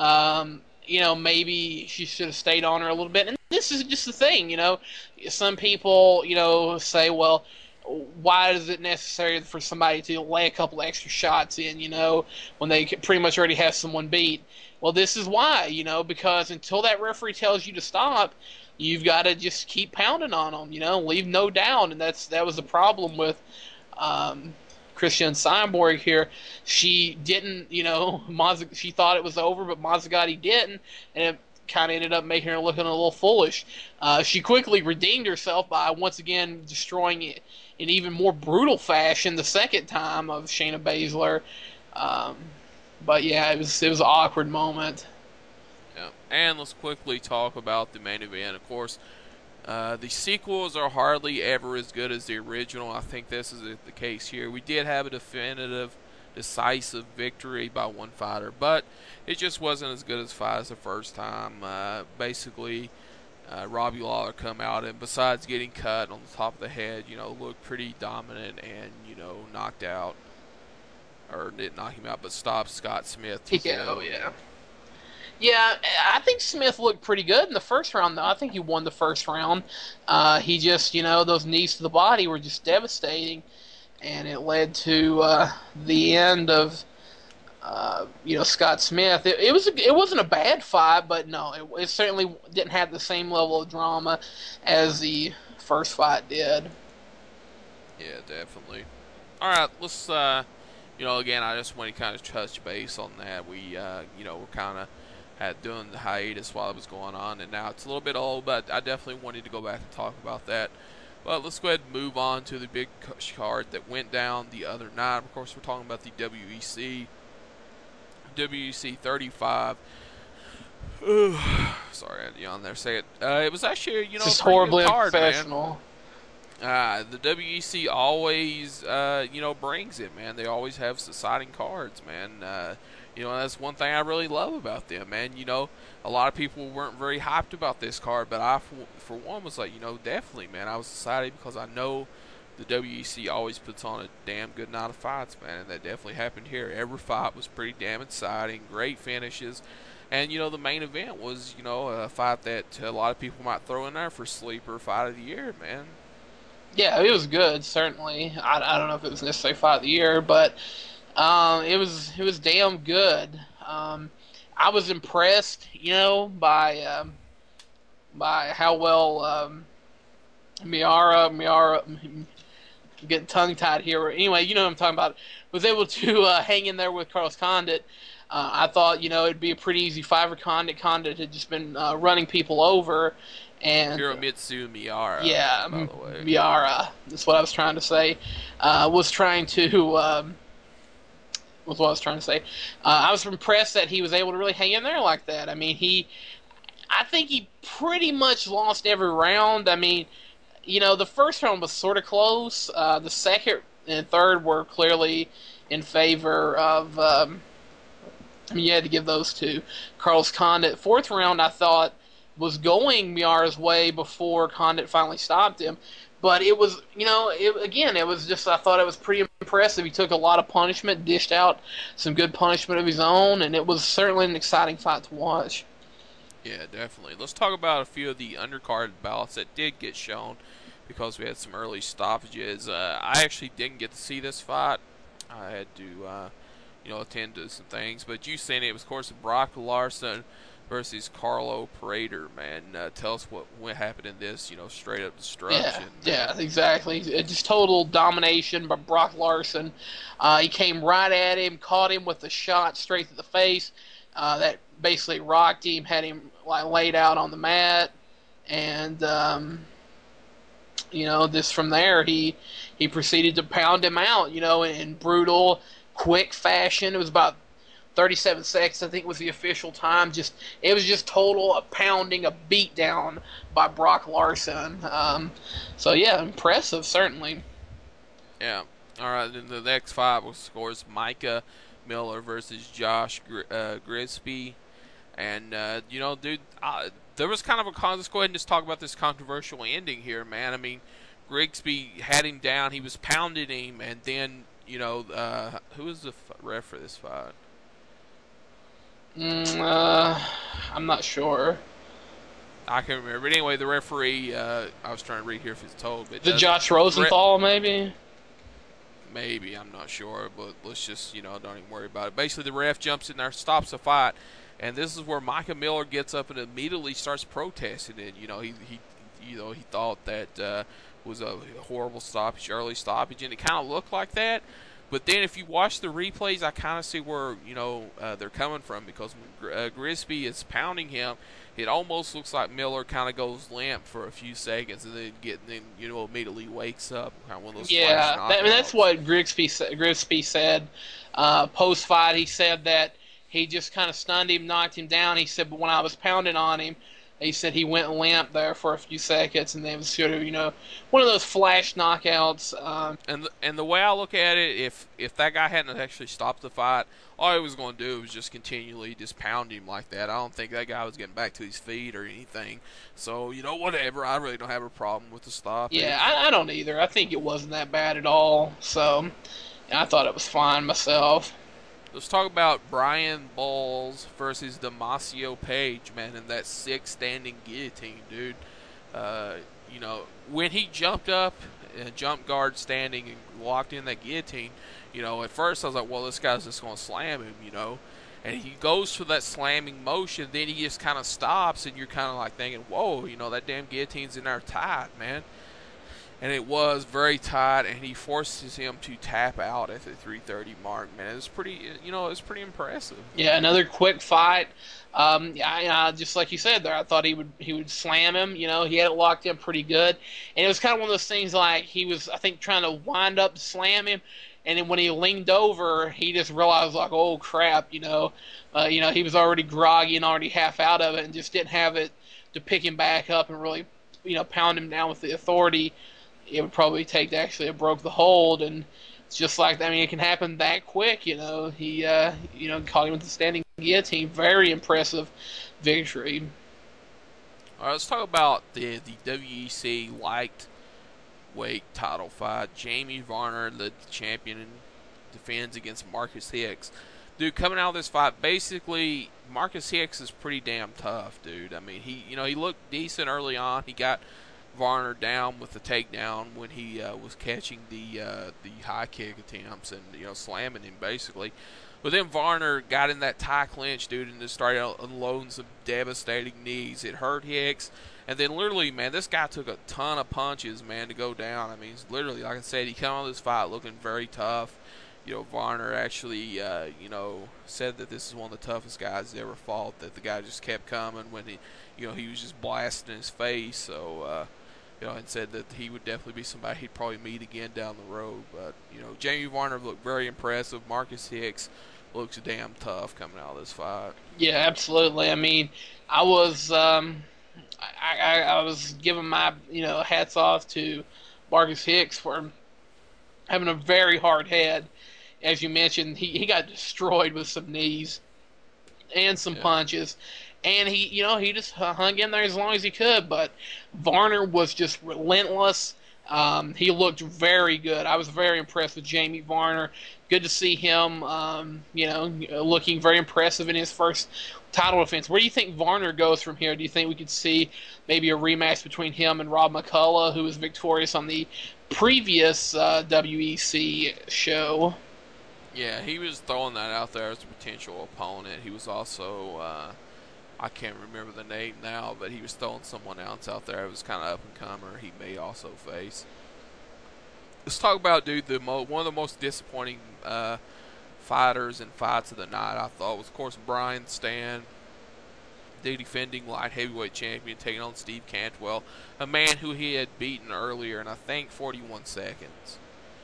[SPEAKER 4] Maybe she should have stayed on her a little bit. And this is just the thing, Some people, say, well, why is it necessary for somebody to lay a couple extra shots in, when they pretty much already have someone beat? Well, this is why, because until that referee tells you to stop, you've got to just keep pounding on them, leave no doubt. And that was the problem with Christian Cyborg here. She didn't, she thought it was over, but Mazzagatti didn't, and it kind of ended up making her looking a little foolish. She quickly redeemed herself by once again destroying it in even more brutal fashion the second time of Shayna Baszler. But yeah, it was an awkward moment.
[SPEAKER 3] Yeah. And let's quickly talk about the main event. Of course, the sequels are hardly ever as good as the original. I think this is the case here. We did have a definitive, decisive victory by one fighter, but it just wasn't as good as fight as the first time. Basically, Robbie Lawler come out and besides getting cut on the top of the head, looked pretty dominant and, knocked out, or didn't knock him out, but stopped Scott Smith.
[SPEAKER 4] Yeah, I think Smith looked pretty good in the first round, though. I think he won the first round. He just, those knees to the body were just devastating, and it led to the end of, Scott Smith. It wasn't a bad fight, but no, it certainly didn't have the same level of drama as the first fight did.
[SPEAKER 3] Yeah, definitely. All right, let's, again, I just want to kind of touch base on that. We're kind of doing the hiatus while it was going on, and now it's a little bit old, but I definitely wanted to go back and talk about that. But let's go ahead and move on to the big card that went down the other night. Of course, we're talking about the WEC 35. Sorry, I had to yawn there. Say it. It was actually,
[SPEAKER 4] just horribly unprofessional.
[SPEAKER 3] The WEC always, brings it, man. They always have exciting cards, man. That's one thing I really love about them, man. A lot of people weren't very hyped about this card, but I, for one, was like, definitely, man. I was excited because I know the WEC always puts on a damn good night of fights, man, and that definitely happened here. Every fight was pretty damn exciting, great finishes, and, the main event was, a fight that a lot of people might throw in there for sleeper fight of the year, man.
[SPEAKER 4] Yeah, it was good, certainly. I don't know if it was necessarily fight of the year, but it was damn good. I was impressed, by how well Miara, I'm getting tongue tied here. Anyway, what I'm talking about. Was able to hang in there with Carlos Condit. I thought it'd be a pretty easy fight for Condit. Condit had just been running people over. And
[SPEAKER 3] Hiromitsu Miara.
[SPEAKER 4] Yeah,
[SPEAKER 3] by the way.
[SPEAKER 4] Miara. That's what I was trying to say. I was impressed that he was able to really hang in there like that. I mean, I think he pretty much lost every round. I mean, the first round was sort of close. The second and third were clearly in favor of. You had to give those to Carlos Condit. Fourth round, I thought, was going Miara's way before Condit finally stopped him. But it was, it was just, I thought it was pretty impressive. He took a lot of punishment, dished out some good punishment of his own, and it was certainly an exciting fight to watch.
[SPEAKER 3] Yeah, definitely. Let's talk about a few of the undercard bouts that did get shown because we had some early stoppages. I actually didn't get to see this fight. I had to, attend to some things. But you seen it was, of course, Brock Larson versus Carlo Prater, man. Tell us what happened in this, straight up destruction.
[SPEAKER 4] Yeah, exactly. Just total domination by Brock Larson. He came right at him, caught him with a shot straight to the face. That basically rocked him, had him laid out on the mat, and just from there he proceeded to pound him out, in brutal, quick fashion. It was about 37 seconds, I think, was the official time. It was just total a pounding, a beatdown by Brock Larson. So yeah, impressive, certainly.
[SPEAKER 3] Yeah. All right. Then the next fight was, of course, Micah Miller versus Josh Grigsby. And, dude, there was kind of let's go ahead and just talk about this controversial ending here, man. I mean, Grigsby had him down. He was pounding him. And then, who was the ref for this fight?
[SPEAKER 4] I'm not sure.
[SPEAKER 3] I can't remember. But anyway, the referee, I was trying to read here if it's told. But
[SPEAKER 4] Josh Rosenthal, maybe?
[SPEAKER 3] Maybe, I'm not sure, but let's just, don't even worry about it. Basically, the ref jumps in there, stops the fight, and this is where Micah Miller gets up and immediately starts protesting it. He thought that was a horrible stoppage, early stoppage, and it kind of looked like that. But then if you watch the replays, I kind of see where, they're coming from, because when Grigsby is pounding him, it almost looks like Miller kind of goes limp for a few seconds and then immediately wakes up. Kind of one of those
[SPEAKER 4] that's what Grigsby said. Post-fight, he said that he just kind of stunned him, knocked him down. He said, but when I was pounding on him, he said he went limp there for a few seconds, and then it was sort of, one of those flash knockouts.
[SPEAKER 3] And the way I look at it, if that guy hadn't actually stopped the fight, all he was going to do was just continually just pound him like that. I don't think that guy was getting back to his feet or anything. So, whatever. I really don't have a problem with the stop.
[SPEAKER 4] Yeah, I don't either. I think it wasn't that bad at all. So, I thought it was fine myself.
[SPEAKER 3] Let's talk about Brian Bowles versus Damasio Page, man, in that 6 standing guillotine, dude. When he jumped up, jump guard standing, and locked in that guillotine, at first I was like, well, this guy's just going to slam him, And he goes for that slamming motion, then he just kind of stops, and you're kind of like thinking, whoa, that damn guillotine's in there tight, man. And it was very tight, and he forces him to tap out at the 3:30 mark. Man, it was pretty, pretty impressive.
[SPEAKER 4] Yeah, another quick fight. Just like you said there, I thought he would slam him. He had it locked in pretty good, and it was kind of one of those things like he was, I think, trying to wind up to slam him, and then when he leaned over, he just realized like, oh crap, he was already groggy and already half out of it, and just didn't have it to pick him back up and really, pound him down with the authority it would probably take to actually have broke the hold. And it's just like, it can happen that quick, He, caught him with the standing guillotine. Very impressive victory.
[SPEAKER 3] All right, let's talk about the WEC lightweight title fight. Jamie Varner, the champion, defends against Marcus Hicks. Dude, coming out of this fight, basically, Marcus Hicks is pretty damn tough, dude. I mean, he looked decent early on. He got Varner down with the takedown when he was catching the high kick attempts and slamming him basically. But then Varner got in that tie clinch, dude, and just started unloading some devastating knees. It hurt Hicks, and then literally, man, this guy took a ton of punches, man, to go down. I mean, he's literally, like I said, he came out of this fight looking very tough. Varner actually, said that this is one of the toughest guys he's ever fought. That the guy just kept coming when he was just blasting his face. So. And said that he would definitely be somebody he'd probably meet again down the road. But, Jamie Varner looked very impressive. Marcus Hicks looks damn tough coming out of this fight.
[SPEAKER 4] Yeah, absolutely. I mean, I was I was giving my hats off to Marcus Hicks for having a very hard head. As you mentioned, he got destroyed with some knees and some punches. And he just hung in there as long as he could. But Varner was just relentless. He looked very good. I was very impressed with Jamie Varner. Good to see him, looking very impressive in his first title defense. Where do you think Varner goes from here? Do you think we could see maybe a rematch between him and Rob McCullough, who was victorious on the previous WEC show?
[SPEAKER 3] Yeah, he was throwing that out there as a potential opponent. He was also, I can't remember the name now, but he was throwing someone else out there. It was kind of up-and-comer he may also face. Let's talk about, dude, one of the most disappointing fighters and fights of the night, I thought, was, of course, Brian Stann, the defending light heavyweight champion, taking on Steve Cantwell, a man who he had beaten earlier in, I think, 41 seconds.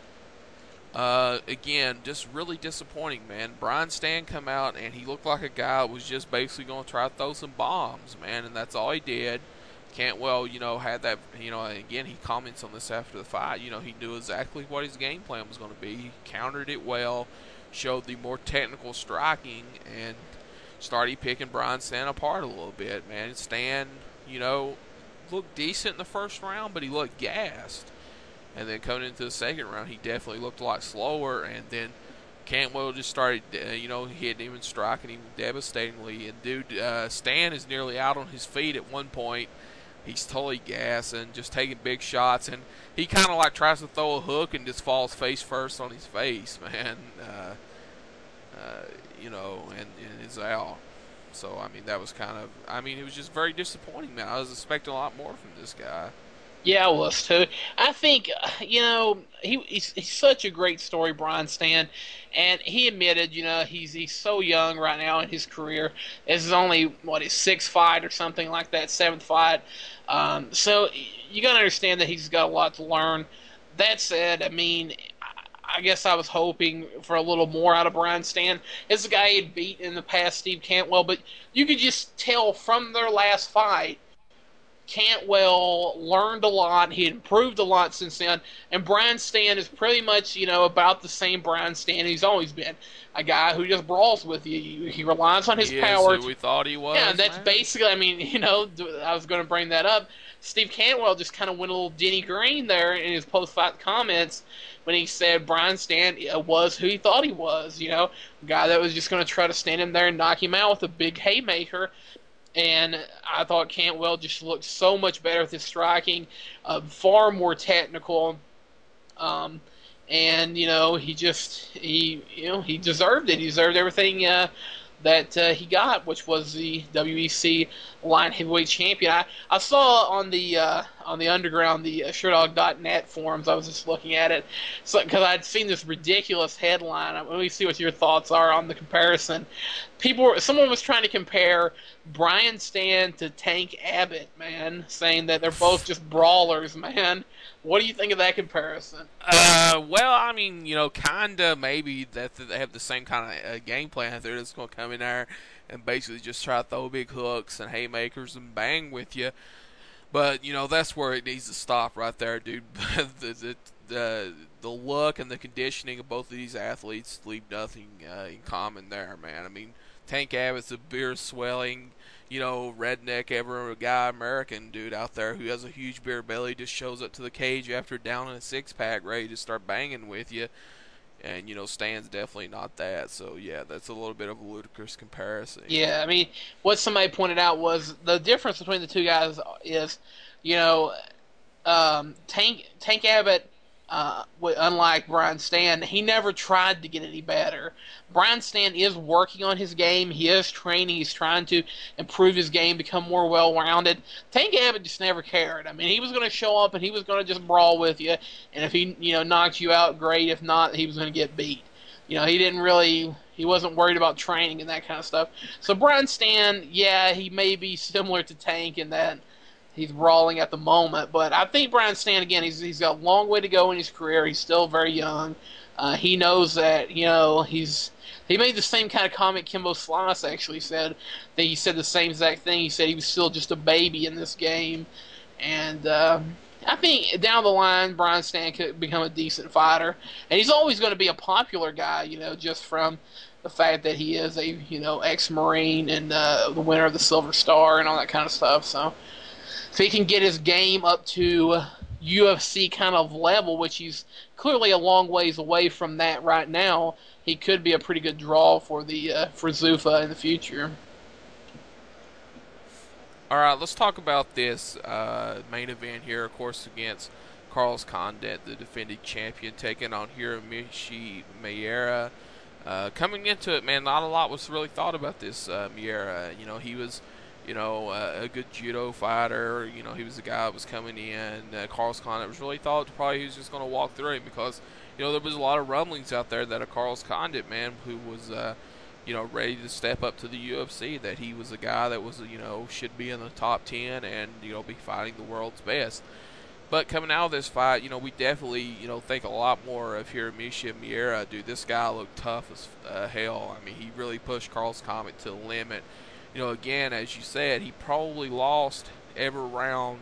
[SPEAKER 3] Again, just really disappointing, man. Brian Stann come out, and he looked like a guy who was just basically going to try to throw some bombs, man, and that's all he did. Cantwell, had that, again, he comments on this after the fight. He knew exactly what his game plan was going to be. He countered it well, showed the more technical striking, and started picking Brian Stann apart a little bit, man. Stann, looked decent in the first round, but he looked gassed. And then coming into the second round, he definitely looked a lot slower. And then Cantwell just started, hitting him and striking him devastatingly. And, dude, Stann is nearly out on his feet at one point. He's totally gassing, just taking big shots. And he kind of tries to throw a hook and just falls face first on his face, man. And is out. So, that was it was just very disappointing, man. I was expecting a lot more from this guy.
[SPEAKER 4] Yeah, I was too. I think, he's such a great story, Brian Stann, and he admitted, he's so young right now in his career. This is only, his sixth fight or something like that, seventh fight. So you got to understand that he's got a lot to learn. That said, I guess I was hoping for a little more out of Brian Stann. It's a guy he had beat in the past, Steve Cantwell, but you could just tell from their last fight, Cantwell learned a lot. He improved a lot since then. And Brian Stann is pretty much, about the same Brian Stann he's always been. A guy who just brawls with you. He relies on his power.
[SPEAKER 3] We thought he was.
[SPEAKER 4] Yeah, and that's basically, I was going to bring that up. Steve Cantwell just kind of went a little Denny Green there in his post-fight comments when he said Brian Stann was who he thought he was. A guy that was just going to try to stand in there and knock him out with a big haymaker. And I thought Cantwell just looked so much better with his striking, far more technical. And he deserved it. He deserved everything that he got, which was the WEC light heavyweight champion. I saw on the underground, the SureDog.net forums. I was just looking at it because I'd seen this ridiculous headline. Let me see what your thoughts are on the comparison. Someone was trying to compare Brian Stann to Tank Abbott, man, saying that they're both just brawlers, man. What do you think of that comparison?
[SPEAKER 3] Kinda maybe that they have the same kind of game plan. They're just going to come in there and basically just try to throw big hooks and haymakers and bang with you. But, that's where it needs to stop right there, dude. The look and the conditioning of both of these athletes leave nothing in common there, man. Tank Abbott's a beer swelling, redneck guy, American dude out there who has a huge beer belly, just shows up to the cage after downing a six-pack, ready to start banging with you. And, Stan's definitely not that. So, yeah, that's a little bit of a ludicrous comparison.
[SPEAKER 4] Yeah, what somebody pointed out was the difference between the two guys is, Tank Abbott, unlike Brian Stann, he never tried to get any better. Brian Stann is working on his game. He is training. He's trying to improve his game, become more well-rounded. Tank Abbott just never cared. He was going to show up and he was going to just brawl with you. And if he, knocked you out, great. If not, he was going to get beat. He wasn't worried about training and that kind of stuff. So Brian Stann, yeah, he may be similar to Tank in that he's brawling at the moment, but I think Brian Stann, again, he's got a long way to go in his career. He's still very young. He knows that, he made the same kind of comment Kimbo Slice actually said. I think he said the same exact thing. He said he was still just a baby in this game. And I think down the line, Brian Stann could become a decent fighter. And he's always going to be a popular guy, just from the fact that he is a, ex-Marine and the winner of the Silver Star and all that kind of stuff. So if he can get his game up to UFC kind of level, which he's clearly a long ways away from that right now, he could be a pretty good draw for for Zuffa in the future.
[SPEAKER 3] All right, let's talk about this main event here, of course, against Carlos Condit, the defending champion, taking on Hiromichi Miura. Coming into it, man, not a lot was really thought about this Miura. He was, a good judo fighter. He was the guy that was coming in. Carlos Condit was really thought probably he was just going to walk through him because, there was a lot of rumblings out there that a Carlos Condit, man, who was ready to step up to the UFC, that he was a guy that was, should be in the top 10 and, be fighting the world's best. But coming out of this fight, we definitely, think a lot more of Hiromichi Miura. Dude, this guy looked tough as hell. I mean, he really pushed Carlos Condit to the limit. Again, as you said, he probably lost every round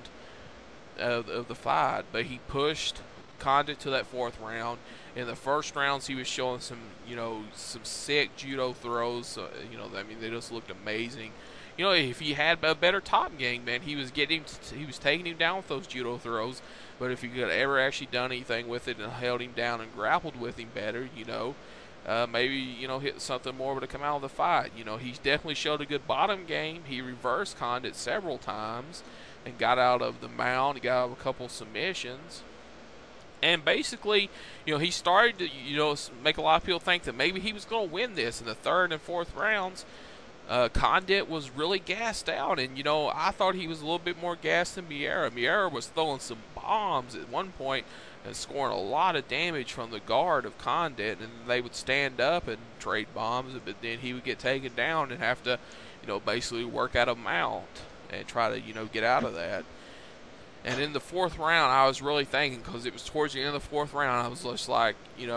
[SPEAKER 3] of the fight, but he pushed Condit to that fourth round. In the first rounds, he was showing some sick judo throws. They just looked amazing. If he had a better top game, man, he was taking him down with those judo throws. But if he could ever actually done anything with it and held him down and grappled with him better, maybe hit something more to come out of the fight. He's definitely showed a good bottom game. He reversed Condit several times and got out of the mount. He got out of a couple submissions. And basically, he started to, make a lot of people think that maybe he was going to win this in the third and fourth rounds. Condit was really gassed out, and, I thought he was a little bit more gassed than Miura. Miura was throwing some bombs at one point and scoring a lot of damage from the guard of Condit, and they would stand up and trade bombs, but then he would get taken down and have to, basically work out a mount and try to, get out of that. And in the fourth round, I was really thinking, because it was towards the end of the fourth round, I was just like,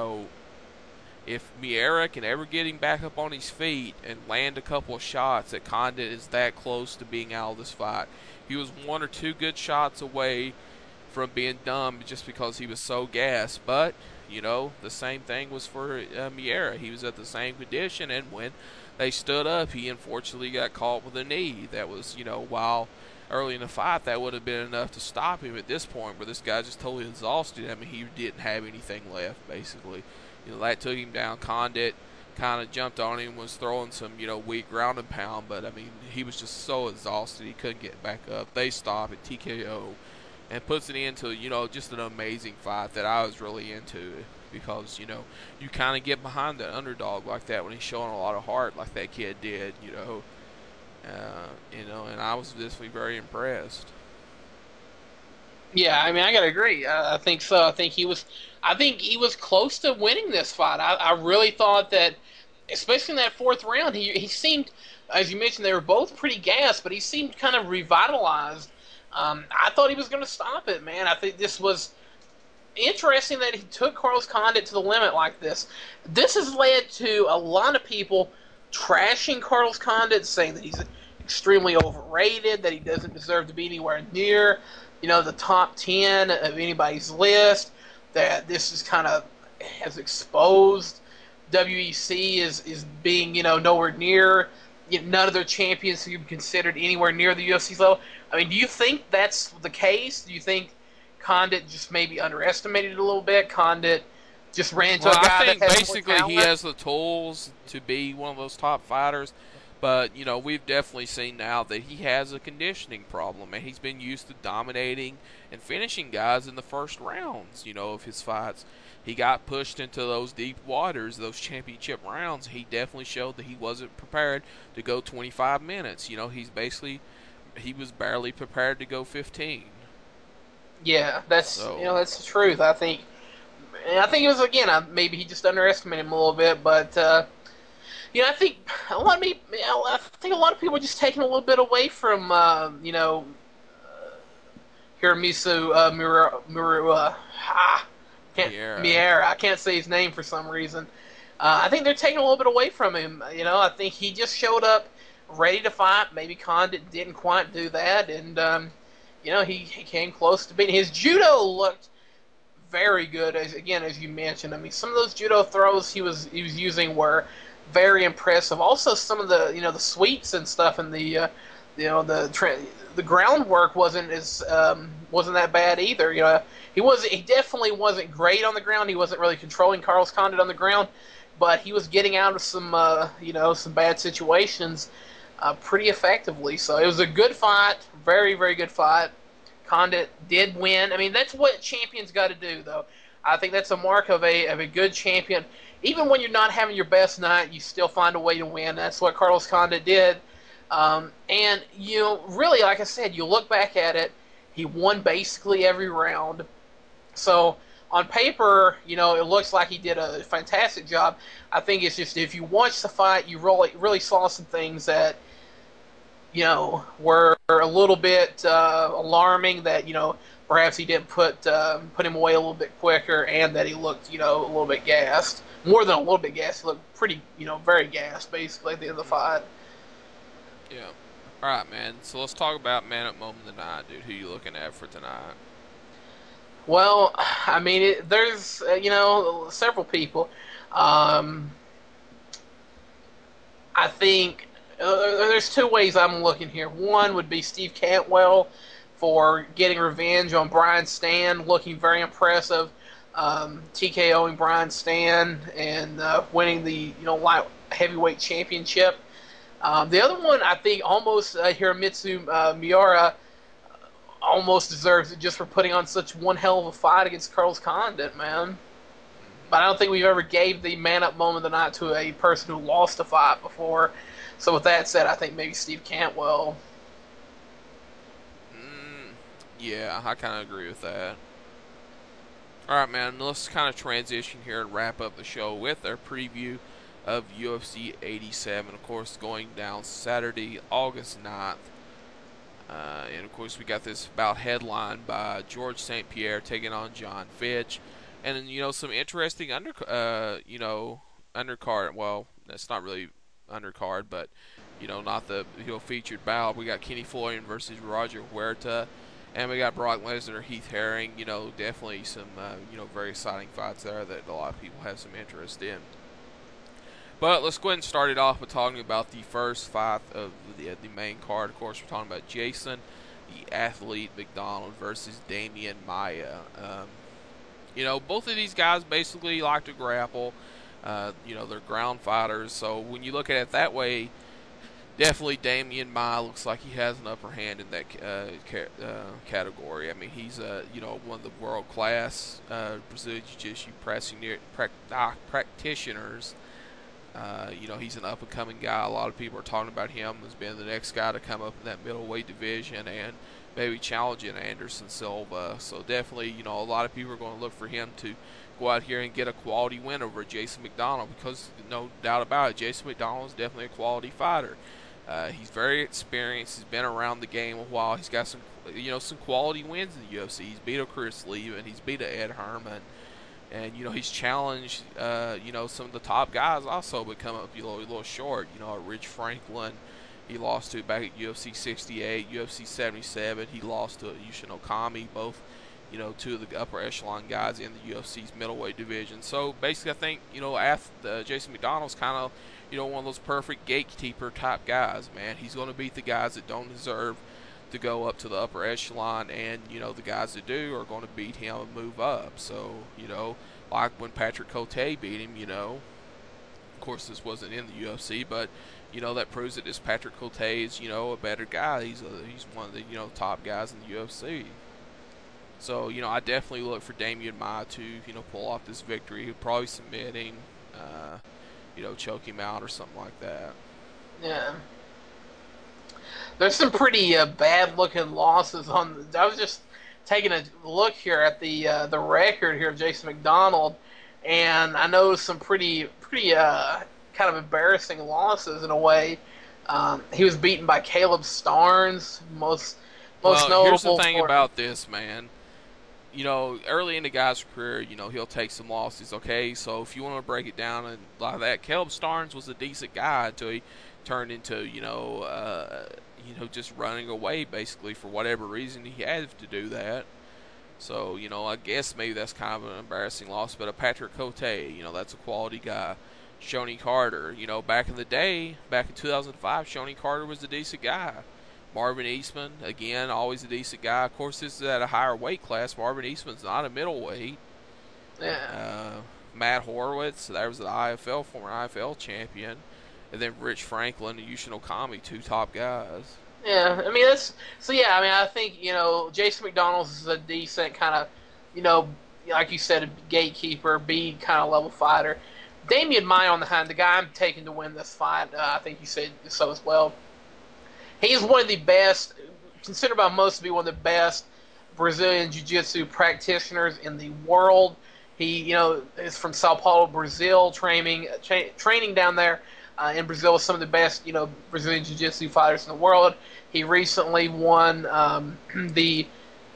[SPEAKER 3] if Miura can ever get him back up on his feet and land a couple of shots, that Condit is that close to being out of this fight. He was one or two good shots away from being done just because he was so gassed. But, the same thing was for Miura. He was at the same condition, and when they stood up, he unfortunately got caught with a knee. That was, while early in the fight, that would have been enough to stop him at this point, but this guy just totally exhausted. I mean, he didn't have anything left, basically. That took him down. Condit kind of jumped on him, was throwing some, weak ground and pound, but, I mean, he was just so exhausted he couldn't get back up. They stop at TKO and puts it into, just an amazing fight that I was really into because, you kind of get behind the underdog like that when he's showing a lot of heart like that kid did, and I was definitely very impressed.
[SPEAKER 4] Yeah, I mean, I gotta agree. I think so. I think he was close to winning this fight. I really thought that, especially in that fourth round, he seemed, as you mentioned, they were both pretty gassed, but he seemed kind of revitalized. I thought he was going to stop it, man. I think this was interesting that he took Carlos Condit to the limit like this. This has led to a lot of people trashing Carlos Condit, saying that he's extremely overrated, that he doesn't deserve to be anywhere near, the top 10 of anybody's list, that this is kind of has exposed WEC is being, nowhere near, none of their champions who be considered anywhere near the UFC's level. I mean, do you think that's the case? Do you think Condit just maybe underestimated a little bit? Condit just ran into a guy
[SPEAKER 3] I think
[SPEAKER 4] that has
[SPEAKER 3] basically
[SPEAKER 4] more talent?
[SPEAKER 3] he has the tools to be one of those top fighters. But, we've definitely seen now that he has a conditioning problem, and he's been used to dominating and finishing guys in the first rounds, of his fights. He got pushed into those deep waters, those championship rounds. He definitely showed that he wasn't prepared to go 25 minutes. He was barely prepared to go 15.
[SPEAKER 4] Yeah, that's that's the truth. I think it was, again, maybe he just underestimated him a little bit, but I think a lot of people are just taking a little bit away from Hiromichi Miura. Miera. I can't say his name for some reason. I think they're taking a little bit away from him. I think he just showed up ready to fight. Maybe Condit didn't quite do that, and he came close to beating. His judo looked very good, as you mentioned. I mean, some of those judo throws he was using were very impressive. Also, some of the the sweeps and stuff, and the groundwork wasn't that bad either. He definitely wasn't great on the ground. He wasn't really controlling Carlos Condit on the ground, but he was getting out of some some bad situations pretty effectively. So it was a good fight, very very good fight. Condit did win. I mean, that's what champions got to do, though. I think that's a mark of a good champion. Even when you're not having your best night, you still find a way to win. That's what Carlos Condit did. And really, like I said, you look back at it, he won basically every round. So on paper, it looks like he did a fantastic job. I think it's just if you watch the fight, you really saw some things that were a little bit alarming. That perhaps he didn't put him away a little bit quicker, and that he looked a little bit gassed. More than a little bit gassed, he looked pretty very gassed basically at the end of the fight.
[SPEAKER 3] Yeah. All right, man. So let's talk about man up moment of the night, dude. Who you looking at for tonight?
[SPEAKER 4] Well, I mean, there's several people. I think there's two ways I'm looking here. One would be Steve Cantwell for getting revenge on Brian Stann, looking very impressive, TKOing Brian Stann and winning the light heavyweight championship. The other one, I think, almost Hiromitsu Miura almost deserves it just for putting on such one hell of a fight against Carlos Condit, man. But I don't think we've ever gave the man-up moment of the night to a person who lost a fight before. So with that said, I think maybe Steve Cantwell.
[SPEAKER 3] Yeah, I kind of agree with that. All right, man, let's kind of transition here and wrap up the show with our preview of UFC 87, of course, going down Saturday, August 9th. And, of course, we got this bout headlined by George St. Pierre taking on John Fitch. And then, some interesting undercard. Well, that's not really undercard, but, not the featured bout. We got Kenny Florian versus Roger Huerta. And we got Brock Lesnar, Heath Herring. Definitely some, very exciting fights there that a lot of people have some interest in. But let's go ahead and start it off with talking about the first fight of the main card. Of course, we're talking about Jason, the athlete McDonald, versus Damian Maia. Both of these guys basically like to grapple. They're ground fighters. So when you look at it that way, definitely Damian Maia looks like he has an upper hand in that category. I mean, he's one of the world-class Brazilian Jiu-Jitsu practitioners. He's an up-and-coming guy. A lot of people are talking about him as being the next guy to come up in that middleweight division and maybe challenging Anderson Silva. So definitely, a lot of people are going to look for him to go out here and get a quality win over Jason McDonald because, no doubt about it, Jason McDonald is definitely a quality fighter. He's very experienced. He's been around the game a while. He's got some quality wins in the UFC. He's beat a Chris Lee and he's beat a Ed Herman. And, he's challenged, some of the top guys also, but come up a little short. Rich Franklin, he lost to back at UFC 68, UFC 77. He lost to Yushin Okami, both, two of the upper echelon guys in the UFC's middleweight division. So, basically, I think, Jason McDonald's kind of, one of those perfect gatekeeper type guys, man. He's going to beat the guys that don't deserve to go up to the upper echelon, and the guys that do are going to beat him and move up. So like when Patrick Cote beat him, of course this wasn't in the UFC, but that proves that this Patrick Cote is a better guy. He's one of the top guys in the UFC. So I definitely look for Damian Maia to pull off this victory. He'll probably submit him, choke him out or something like that.
[SPEAKER 4] Yeah. There's some pretty bad-looking losses on. I was just taking a look here at the record here of Jason McDonald, and I know some pretty kind of embarrassing losses in a way. He was beaten by Caleb Starnes, most notable.
[SPEAKER 3] Here's the thing about this, man. early in the guy's career, he'll take some losses. Okay, so if you want to break it down and like that, Caleb Starnes was a decent guy until he turned into, just running away basically for whatever reason he had to do that. So, I guess maybe that's kind of an embarrassing loss. But a Patrick Cote, that's a quality guy. Shoney Carter, back in the day, back in 2005, Shoney Carter was a decent guy. Marvin Eastman, again, always a decent guy. Of course, this is at a higher weight class. Marvin Eastman's not a middleweight.
[SPEAKER 4] Yeah.
[SPEAKER 3] Matt Horowitz, that was the former IFL champion. And then Rich Franklin and Yushin Okami, two top guys.
[SPEAKER 4] Yeah, I mean, I think, Jason McDonald's is a decent kind of, like you said, a gatekeeper, B kind of level fighter. Damian Maia, on the hand, the guy I'm taking to win this fight, I think you said so as well. He's one of the best, considered by most to be one of the best Brazilian Jiu-Jitsu practitioners in the world. He, is from Sao Paulo, Brazil, training down there in Brazil with some of the best, Brazilian Jiu-Jitsu fighters in the world. He recently won the,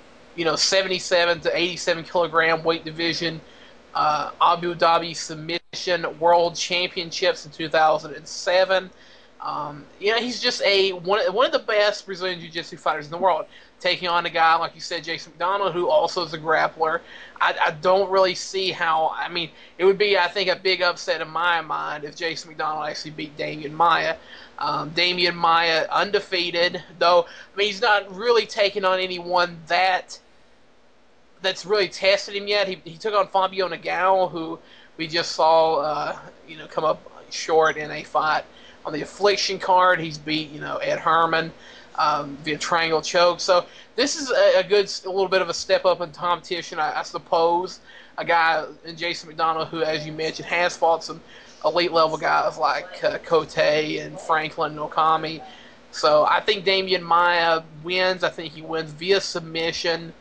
[SPEAKER 4] 77 to 87 kilogram weight division Abu Dhabi Submission World Championships in 2007. He's just one of the best Brazilian Jiu-Jitsu fighters in the world. Taking on a guy, like you said, Jason McDonald, who also is a grappler. I don't really see how. I mean, it would be, I think, a big upset in my mind if Jason McDonald actually beat Damian Maia. Damian Maia undefeated, though. I mean, he's not really taken on anyone that's really tested him yet. He took on Fabio Nagao, who we just saw, come up short in a fight on the Affliction card. He's beat, Ed Herman via triangle choke. So this is a little bit of a step up in competition, I suppose. A guy in Jason McDonald who, as you mentioned, has fought some elite level guys like Cote and Franklin and Okami. So I think Damian Maia wins. I think he wins via submission.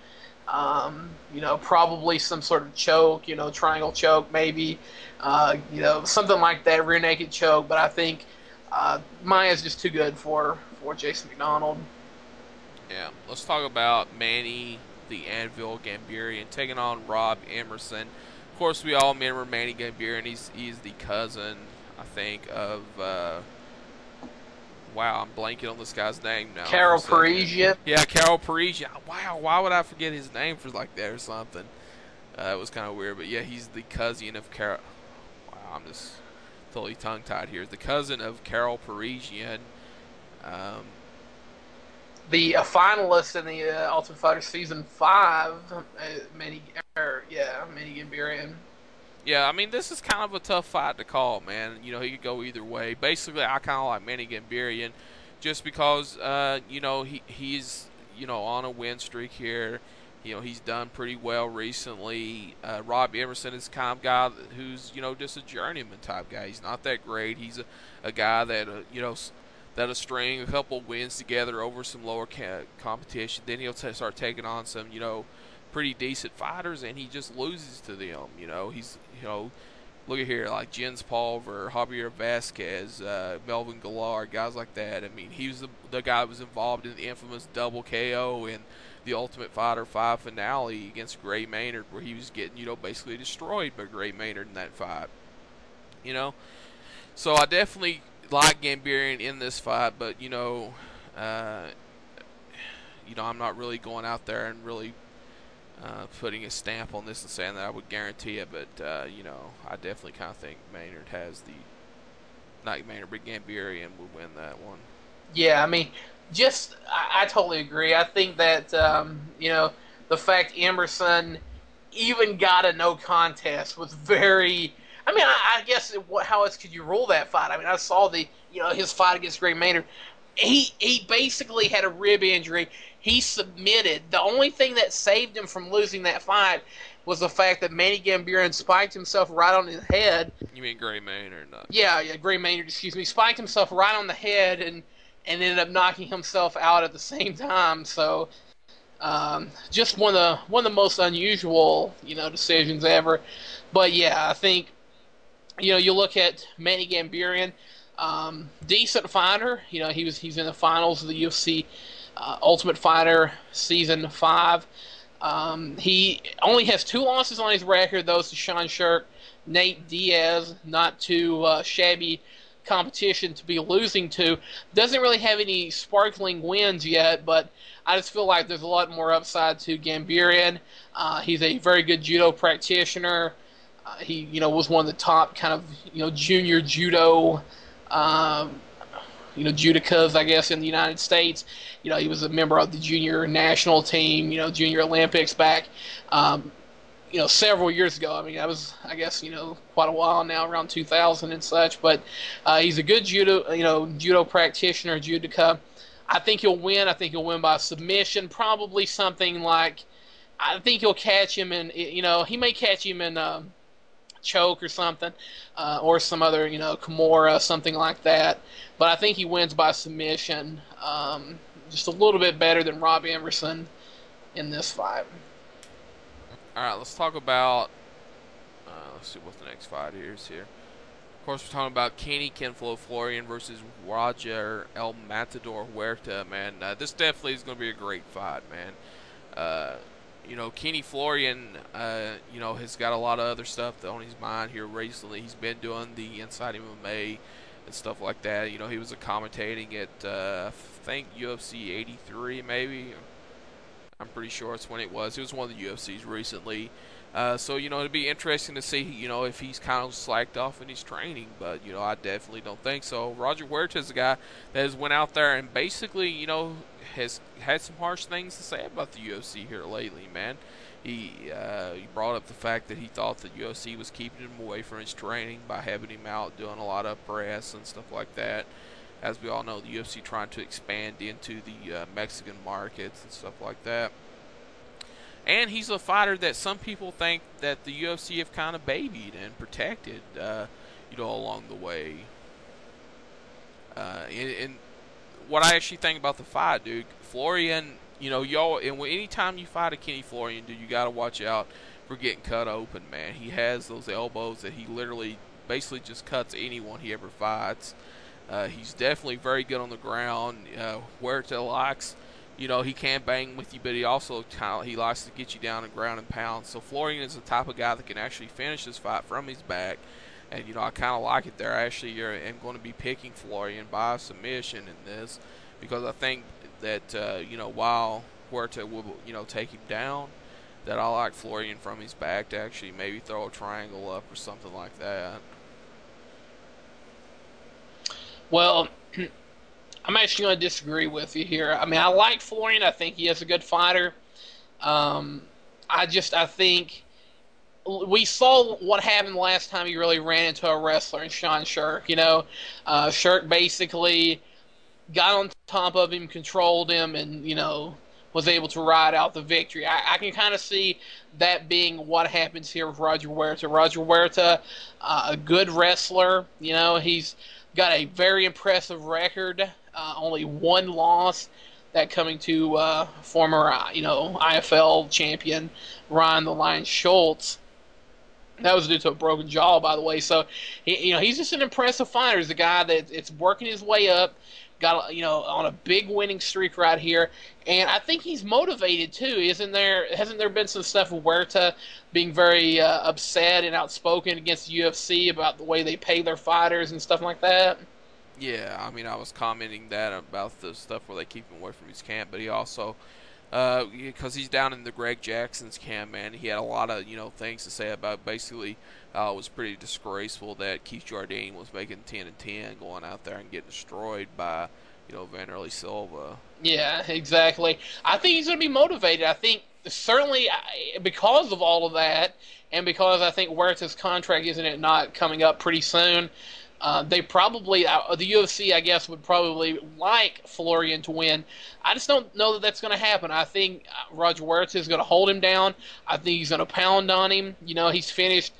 [SPEAKER 4] Probably some sort of choke, triangle choke, maybe, something like that, rear naked choke. But I think Maia's just too good for Jason McDonald.
[SPEAKER 3] Yeah, let's talk about Manny the Anvil Gambierian taking on Rob Emerson. Of course, we all remember Manny Gambierian. He's the cousin, I think, of wow, I'm blanking on this guy's name now.
[SPEAKER 4] Carol Parisian.
[SPEAKER 3] Yeah, Carol Parisian. Wow, why would I forget his name for like that or something? It was kind of weird, but yeah, he's the cousin of Carol. Wow, I'm just totally tongue-tied here. The cousin of Carol Parisian.
[SPEAKER 4] The finalist in the Ultimate Fighter Season 5, Manny Gambierian.
[SPEAKER 3] Yeah, I mean, this is kind of a tough fight to call, man. He could go either way. Basically, I kind of like Manny Gambierian just because, he's, on a win streak here. He's done pretty well recently. Rob Emerson is the kind of guy who's, just a journeyman type guy. He's not that great. He's a guy that, that'll string a couple wins together over some lower competition. Then he'll start taking on some, pretty decent fighters, and he just loses to them. He's, look at here, like Jens Pulver, Javier Vasquez, Melvin Gillard, guys like that. I mean, he was the guy that was involved in the infamous double KO in the Ultimate Fighter 5 finale against Gray Maynard, where he was getting, basically destroyed by Gray Maynard in that fight. So I definitely like Gambierian in this fight, but I'm not really going out there and really putting a stamp on this and saying that I would guarantee it, but I definitely kind of think Maynard has not Maynard, but Gambierian would win that one.
[SPEAKER 4] Yeah, I mean, I totally agree. I think that the fact Emerson even got a no contest was very. I mean, I guess how else could you rule that fight? I mean, I saw his fight against Gray Maynard. He basically had a rib injury. He submitted. The only thing that saved him from losing that fight was the fact that Manny Gambierian spiked himself right on his head.
[SPEAKER 3] You mean Gray Maynard?
[SPEAKER 4] Yeah, Gray Maynard, excuse me. Spiked himself right on the head and ended up knocking himself out at the same time. So, just one of the most unusual, decisions ever. But yeah, I think, you look at Manny Gambierian, decent fighter. He's in the finals of the UFC Ultimate Fighter Season 5. He only has 2 losses on his record, those to Sean Shirk, Nate Diaz, not too shabby competition to be losing to. Doesn't really have any sparkling wins yet, but I just feel like there's a lot more upside to Gambirian. He's a very good judo practitioner. He, was one of the top kind of, junior judo, judokas, I guess, in the United States. He was a member of the junior national team, junior Olympics back, several years ago. I mean, that was, I guess, quite a while now, around 2000 and such. But he's a good judo practitioner, judoka. I think he'll win. I think he'll win by submission, probably something like, I think he'll catch him in, he may catch him in choke or something, or some other, Kimura, something like that. But I think he wins by submission, just a little bit better than Rob Emerson in this fight.
[SPEAKER 3] All right, let's talk about. Let's see what the next fight is here. Of course, we're talking about Kenny Kenflo Florian versus Roger El Matador Huerta. Man, this definitely is going to be a great fight, man. Kenny Florian, has got a lot of other stuff on his mind here recently. He's been doing the Inside MMA and stuff like that. He was commentating at, I think, UFC 83, maybe. I'm pretty sure it's when it was. It was one of the UFCs recently. So, it'd be interesting to see, if he's kind of slacked off in his training. But, I definitely don't think so. Roger Huerta is a guy that has went out there and basically, has had some harsh things to say about the UFC here lately, man. He brought up the fact that he thought the UFC was keeping him away from his training by having him out doing a lot of press and stuff like that. As we all know, the UFC trying to expand into the Mexican markets and stuff like that. And he's a fighter that some people think that the UFC have kind of babied and protected, along the way. And what I actually think about the fight, dude, Florian, and anytime you fight a Kenny Florian, dude, you got to watch out for getting cut open, man. He has those elbows that he literally basically just cuts anyone he ever fights. He's definitely very good on the ground. Huerta likes, he can bang with you, but he also he likes to get you down and ground and pound. So Florian is the type of guy that can actually finish this fight from his back. And, I kind of like it there. I actually am going to be picking Florian by submission in this because I think that, while Huerta will, take him down, that I like Florian from his back to actually maybe throw a triangle up or something like that.
[SPEAKER 4] Well, I'm actually going to disagree with you here. I mean, I like Florian. I think he is a good fighter. I think we saw what happened last time he really ran into a wrestler in Sean Shirk. Shirk basically got on top of him, controlled him, and, was able to ride out the victory. I can kind of see that being what happens here with Roger Huerta. Roger Huerta, a good wrestler. He's got a very impressive record. Only 1 loss, that coming to former, IFL champion Ryan the Lion Schultz. That was due to a broken jaw, by the way. So, he's just an impressive fighter. He's a guy that's working his way up. Got on a big winning streak right here, and I think he's motivated too. Hasn't there been some stuff with Huerta being very upset and outspoken against the UFC about the way they pay their fighters and stuff like that?
[SPEAKER 3] Yeah, I mean, I was commenting that about the stuff where they keep him away from his camp, but he also, because he's down in the Greg Jackson's camp, man, he had a lot of, things to say about basically, it was pretty disgraceful that Keith Jardine was making 10-10 going out there and getting destroyed by, Vanderlei Silva.
[SPEAKER 4] Yeah, exactly. I think he's going to be motivated. I think certainly because of all of that, and because I think Huerta's contract, isn't it, not coming up pretty soon, they probably, the UFC, I guess, would probably like Florian to win. I just don't know that that's going to happen. I think Roger Huerta is going to hold him down. I think he's going to pound on him. He's finished.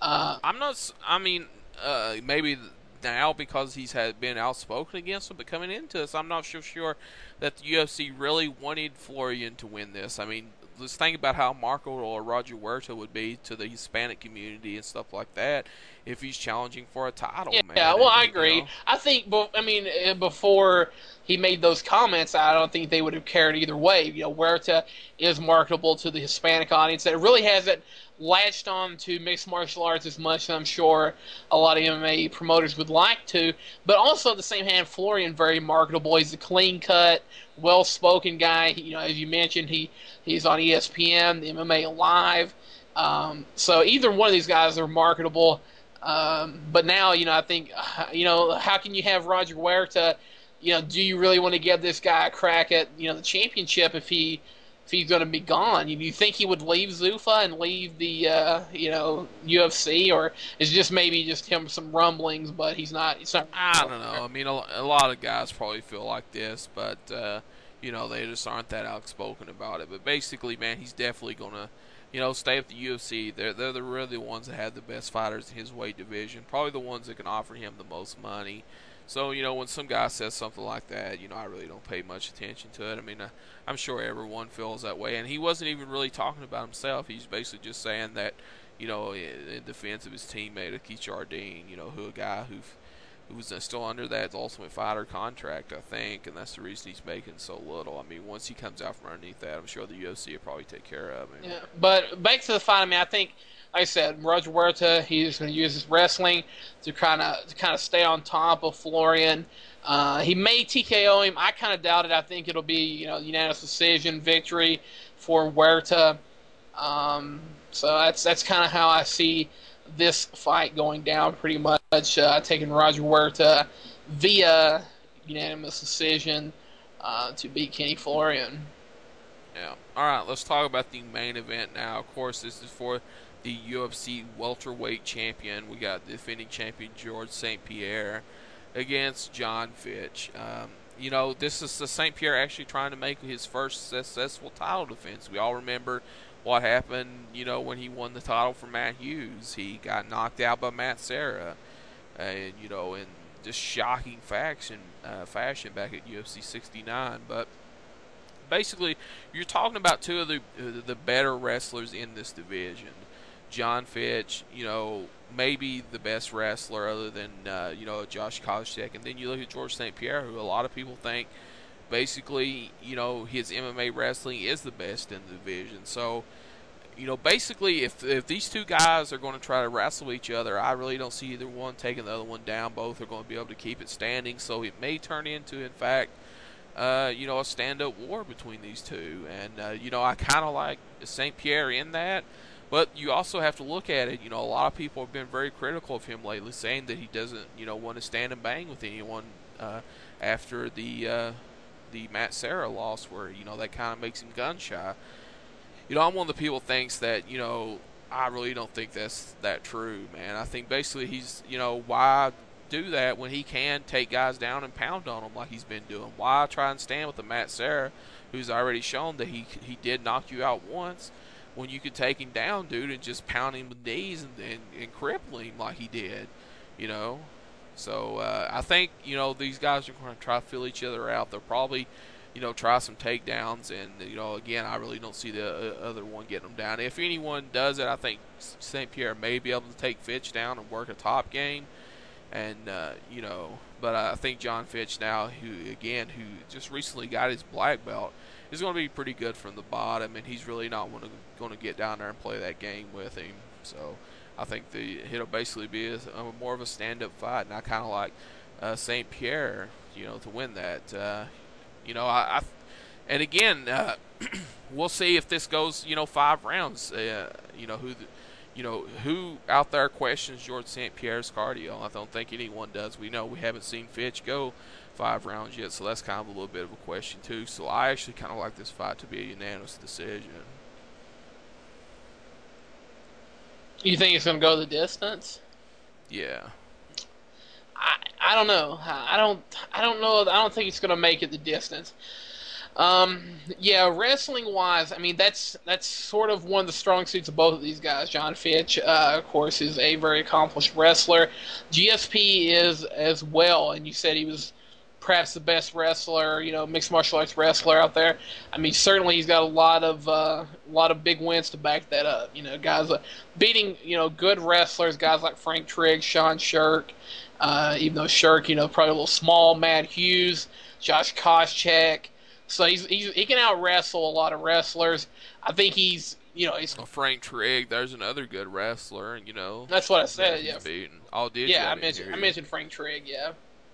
[SPEAKER 3] Maybe now because he's been outspoken against him, but coming into this, I'm not so sure that the UFC really wanted Florian to win this. I mean, let's think about how Marco or Roger Huerta would be to the Hispanic community and stuff like that if he's challenging for a title, man.
[SPEAKER 4] Yeah, well, I agree. I think, before he made those comments, I don't think they would have cared either way. Huerta is marketable to the Hispanic audience that really hasn't latched on to mixed martial arts as much as I'm sure a lot of MMA promoters would like to. But also at the same hand, Florian very marketable. He's a clean-cut, well-spoken guy. As you mentioned, he's on ESPN, the MMA Live. So either one of these guys are marketable. But now, I think, how can you have Roger Huerta? Do you really want to give this guy a crack at, the championship if he's going to be gone? You think he would leave Zuffa and leave the, UFC, or is just maybe just him some rumblings, but he's not.
[SPEAKER 3] I don't know. I mean, a lot of guys probably feel like this, but they just aren't that outspoken about it. But basically, man, he's definitely gonna, stay with the UFC. They're really the ones that have the best fighters in his weight division. Probably the ones that can offer him the most money. So, when some guy says something like that, I really don't pay much attention to it. I mean, I'm sure everyone feels that way. And he wasn't even really talking about himself. He's basically just saying that, in defense of his teammate, Keith Jardine, a guy who was still under that Ultimate Fighter contract, I think, and that's the reason he's making so little. I mean, once he comes out from underneath that, I'm sure the UFC will probably take care of him.
[SPEAKER 4] Yeah, but back to the fight, I mean, I think, like I said, Roger Huerta, he's going to use his wrestling to kind of stay on top of Florian. He may TKO him. I kind of doubt it. I think it'll be unanimous decision victory for Huerta. So that's kind of how I see this fight going down. Pretty much taking Roger Huerta via unanimous decision to beat Kenny Florian.
[SPEAKER 3] Yeah. All right. Let's talk about the main event now. Of course, this is for the UFC welterweight champion. We got the defending champion George St. Pierre against John Fitch. This is the St. Pierre actually trying to make his first successful title defense. We all remember what happened, when he won the title from Matt Hughes. He got knocked out by Matt Serra, in just shocking fashion back at UFC 69. But basically, you're talking about two of the better wrestlers in this division. John Fitch, maybe the best wrestler other than, Josh Koscheck. And then you look at George St. Pierre, who a lot of people think basically, his MMA wrestling is the best in the division. So, basically, if these two guys are going to try to wrestle each other, I really don't see either one taking the other one down. Both are going to be able to keep it standing. So it may turn into, in fact, a stand-up war between these two. And, I kind of like St. Pierre in that. But you also have to look at it. A lot of people have been very critical of him lately, saying that he doesn't, want to stand and bang with anyone after the Matt Serra loss, where that kind of makes him gun shy. I'm one of the people who thinks that I really don't think that's that true, man. I think basically he's why do that when he can take guys down and pound on them like he's been doing? Why try and stand with the Matt Serra, who's already shown that he did knock you out once, when you could take him down, dude, and just pound him with knees and cripple him like he did, So I think, these guys are going to try to fill each other out. They'll probably, try some takedowns. And, again, I really don't see the other one getting them down. If anyone does it, I think St. Pierre may be able to take Fitch down and work a top game. And, but I think John Fitch now, who just recently got his black belt, is going to be pretty good from the bottom. And he's really not going to get down there and play that game with him. So I think it'll basically be more of a stand-up fight, and I kind of like St. Pierre, to win that. And again, we'll see if this goes, 5 rounds. Who out there questions George St. Pierre's cardio? I don't think anyone does. We haven't seen Fitch go 5 rounds yet, so that's kind of a little bit of a question too. So I actually kind of like this fight to be a unanimous decision.
[SPEAKER 4] You think it's going to go the distance?
[SPEAKER 3] Yeah.
[SPEAKER 4] I don't know. I don't know. I don't think it's going to make it the distance. Yeah, wrestling wise, I mean that's sort of one of the strong suits of both of these guys. John Fitch, of course, is a very accomplished wrestler. GSP is as well, and you said he was perhaps the best wrestler, mixed martial arts wrestler out there. I mean, certainly he's got a lot of big wins to back that up. Guys beating good wrestlers, guys like Frank Trigg, Sean Shirk, Even though Shirk, probably a little small. Matt Hughes, Josh Koscheck. So he can out wrestle a lot of wrestlers. I think he's
[SPEAKER 3] Frank Trigg, there's another good wrestler, and
[SPEAKER 4] that's what I said.
[SPEAKER 3] he's
[SPEAKER 4] Yeah,
[SPEAKER 3] beaten. Oh, did
[SPEAKER 4] yeah.
[SPEAKER 3] you?
[SPEAKER 4] I mentioned Frank Trigg. Yeah.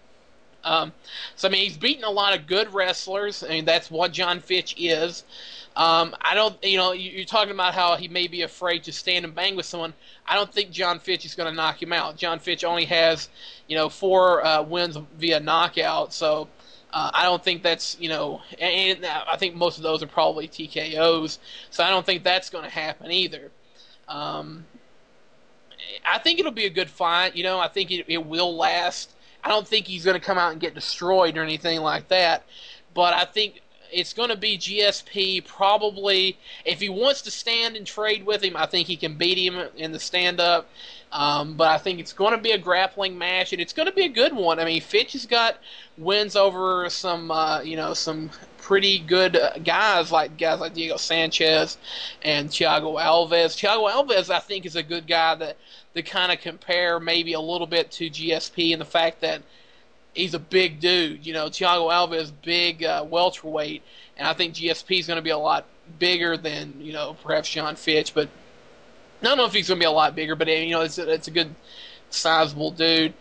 [SPEAKER 4] So I mean, he's beaten a lot of good wrestlers. I mean, that's what John Fitch is. I don't, you're talking about how he may be afraid to stand and bang with someone. I don't think John Fitch is going to knock him out. John Fitch only has, 4 wins via knockout, so I don't think that's, and I think most of those are probably TKOs, so I don't think that's going to happen either. I think it'll be a good fight. I think it will last. I don't think he's going to come out and get destroyed or anything like that, but I think it's going to be GSP probably. If he wants to stand and trade with him, I think he can beat him in the stand-up. But I think it's going to be a grappling match, and it's going to be a good one. I mean, Fitch has got wins over some pretty good guys like Diego Sanchez and Thiago Alves. Thiago Alves, I think, is a good guy that kind of compare maybe a little bit to GSP in the fact that he's a big dude. Thiago Alves, big welterweight, and I think GSP is going to be a lot bigger than, perhaps John Fitch, but I don't know if he's going to be a lot bigger, but, it's a good, sizable dude.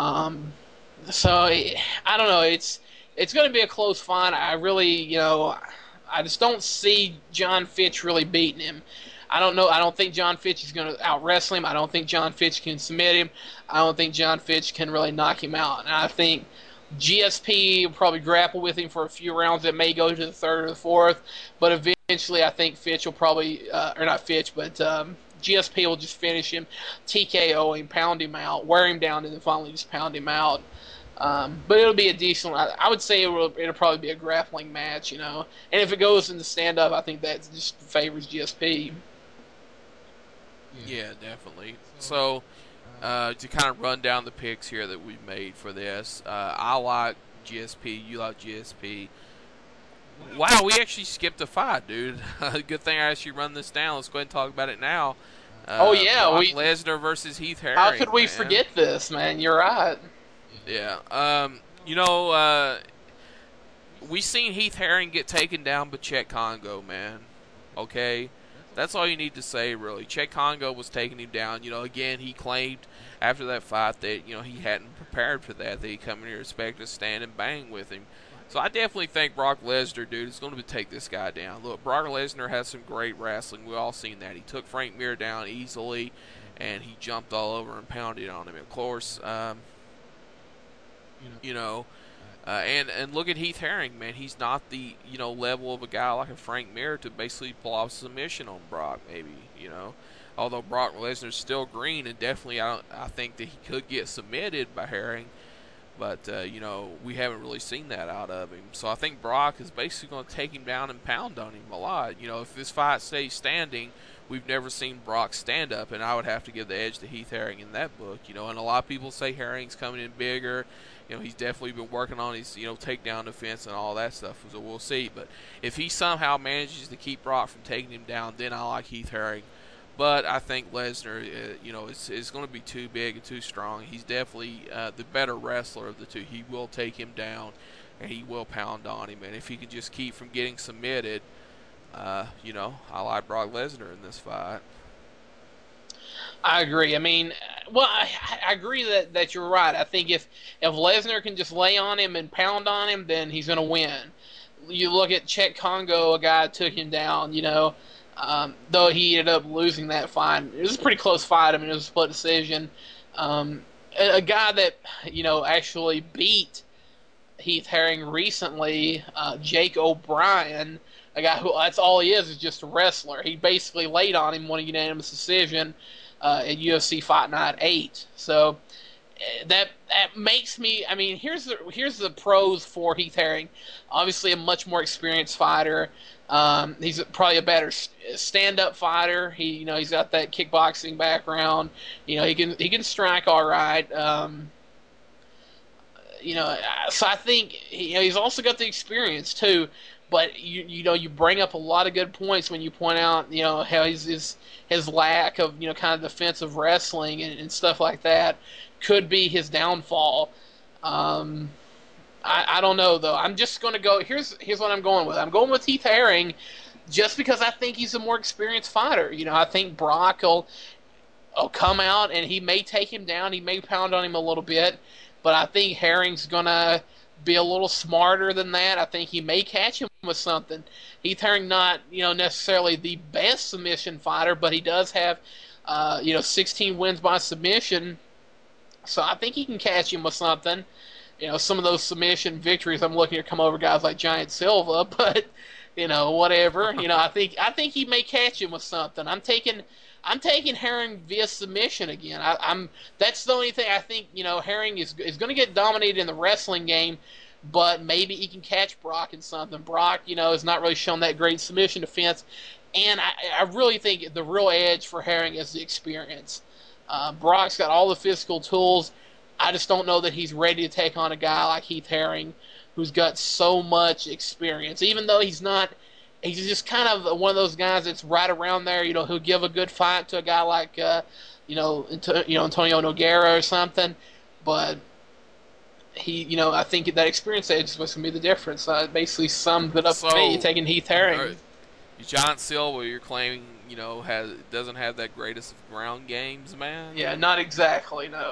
[SPEAKER 4] So, I don't know. It's going to be a close fight. I really, I just don't see John Fitch really beating him. I don't know. I don't think John Fitch is going to out-wrestle him. I don't think John Fitch can submit him. I don't think John Fitch can really knock him out. And I think GSP will probably grapple with him for a few rounds that may go to the third or the fourth. But eventually I think Fitch will probably, or not Fitch, but GSP will just finish him, TKO him, pound him out, wear him down, and then finally just pound him out. But it'll be a decent. I would say it'll probably be a grappling match, And if it goes in the stand-up, I think that just favors GSP.
[SPEAKER 3] Yeah, definitely. So, to kind of run down the picks here that we've made for this, I like GSP. You like GSP. Wow, we actually skipped a fight, dude. Good thing I actually run this down. Let's go ahead and talk about it now.
[SPEAKER 4] Oh yeah,
[SPEAKER 3] Brock Lesnar versus Heath Herring.
[SPEAKER 4] How could we forget this, man? You're right.
[SPEAKER 3] Yeah. We seen Heath Herring get taken down by Chet Congo, man. Okay? That's all you need to say, really. Chet Congo was taking him down. Again, he claimed after that fight that, he hadn't prepared for that he come in here expecting to stand and bang with him. So I definitely think Brock Lesnar, dude, is going to take this guy down. Look, Brock Lesnar has some great wrestling. We all seen that. He took Frank Mir down easily, and he jumped all over and pounded on him. Of course, and look at Heath Herring, man. He's not the level of a guy like a Frank Mir to basically pull off submission on Brock, maybe. Although Brock Lesnar's still green, and definitely I think that he could get submitted by Herring, but we haven't really seen that out of him. So I think Brock is basically going to take him down and pound on him a lot. If this fight stays standing, we've never seen Brock stand up, and I would have to give the edge to Heath Herring in that book. And a lot of people say Herring's coming in bigger. He's definitely been working on his, takedown defense and all that stuff, so we'll see. But if he somehow manages to keep Brock from taking him down, then I like Heath Herring. But I think Lesnar, is going to be too big and too strong. He's definitely the better wrestler of the two. He will take him down, and he will pound on him. And if he can just keep from getting submitted, I like Brock Lesnar in this fight.
[SPEAKER 4] I agree. I mean, I agree that you're right. I think if Lesnar can just lay on him and pound on him, then he's going to win. You look at Chet Congo, a guy took him down, though he ended up losing that fight. It was a pretty close fight. I mean, it was a split decision. A guy that, actually beat Heath Herring recently, Jake O'Brien, a guy who, that's all he is just a wrestler. He basically laid on him, won a unanimous decision at UFC Fight Night 8. So that makes me. I mean, here's the pros for Heath Herring. Obviously, a much more experienced fighter. He's probably a better stand-up fighter. He's got that kickboxing background. He can strike all right. So I think he's also got the experience too. But you bring up a lot of good points when you point out how his lack of kind of defensive wrestling and stuff like that. could be his downfall. I don't know though. I'm just going to go. Here's what I'm going with. I'm going with Heath Herring, just because I think he's a more experienced fighter. I think Brock will come out and he may take him down. He may pound on him a little bit, but I think Herring's going to be a little smarter than that. I think he may catch him with something. Heath Herring not necessarily the best submission fighter, but he does have 16 wins by submission, so I think he can catch him with something. Some of those submission victories, I'm looking to come over guys like Giant Silva, but whatever. I think he may catch him with something. I'm taking Herring via submission again. That's the only thing I think. Herring is going to get dominated in the wrestling game, but maybe he can catch Brock in something. Brock, has not really shown that great submission defense, and I really think the real edge for Herring is the experience. Brock's got all the physical tools. I just don't know that he's ready to take on a guy like Heath Herring, who's got so much experience. Even though he's just kind of one of those guys that's right around there. He'll give a good fight to a guy like, Antonio Nogueira or something. But I think that experience edge is what's going to be the difference. Basically summed it up for me, taking Heath Herring.
[SPEAKER 3] John Silva, you're claiming, doesn't have that greatest of ground games, man?
[SPEAKER 4] Yeah, not exactly, no.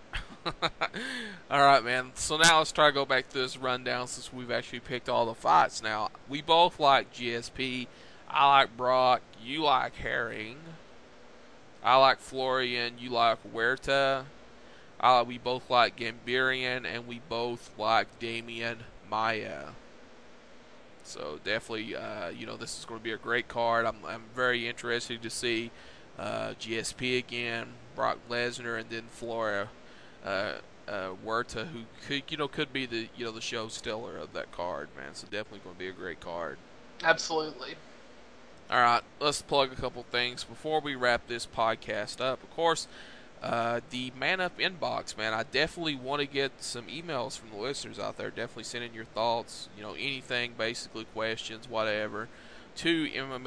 [SPEAKER 3] All right, man. So now let's try to go back through this rundown since we've actually picked all the fights. Now, we both like GSP. I like Brock. You like Herring. I like Florian. You like Huerta. We both like Gambirian, and we both like Damian Maia. So definitely, this is going to be a great card. I'm very interested to see GSP again, Brock Lesnar, and then Flora. Huerta, who could be the the show stealer of that card, man. So definitely going to be a great card.
[SPEAKER 4] Absolutely.
[SPEAKER 3] All right, let's plug a couple things before we wrap this podcast up. Of course, the Man Up inbox, man. I definitely want to get some emails from the listeners out there. Definitely send in your thoughts, anything, basically questions, whatever, to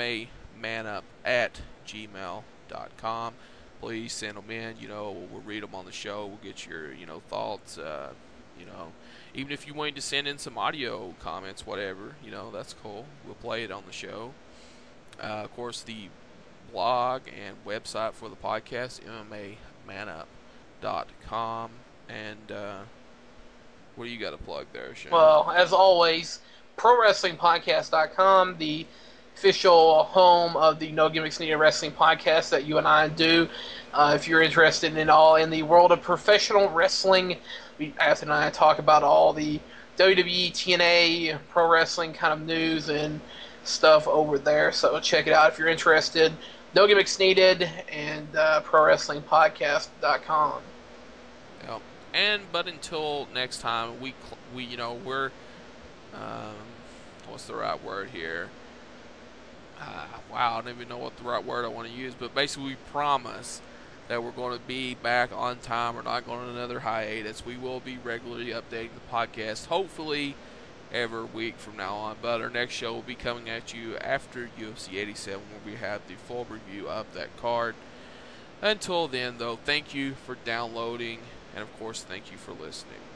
[SPEAKER 3] MMAmanup@gmail.com. Please send them in. We'll read them on the show. We'll get your, thoughts. Even if you wanted to send in some audio comments, whatever, that's cool. We'll play it on the show. Of course, the blog and website for the podcast, MMAmanup.com. And what do you got to plug there, Shane?
[SPEAKER 4] Well, as always, ProWrestlingPodcast.com, the official home of the No Gimmicks Needed Wrestling podcast that you and I do. If you're interested in the world of professional wrestling, Anthony and I talk about all the WWE, TNA, pro wrestling kind of news and stuff over there. So check it out if you're interested. No Gimmicks Needed and ProWrestlingPodcast.com.
[SPEAKER 3] Yep. But until next time, we're what's the right word here? I don't even know what the right word I want to use, but basically we promise that we're going to be back on time. We're not going on another hiatus. We will be regularly updating the podcast, hopefully every week from now on. But our next show will be coming at you after UFC 87, where we have the full review of that card. Until then, though, thank you for downloading, and of course, thank you for listening.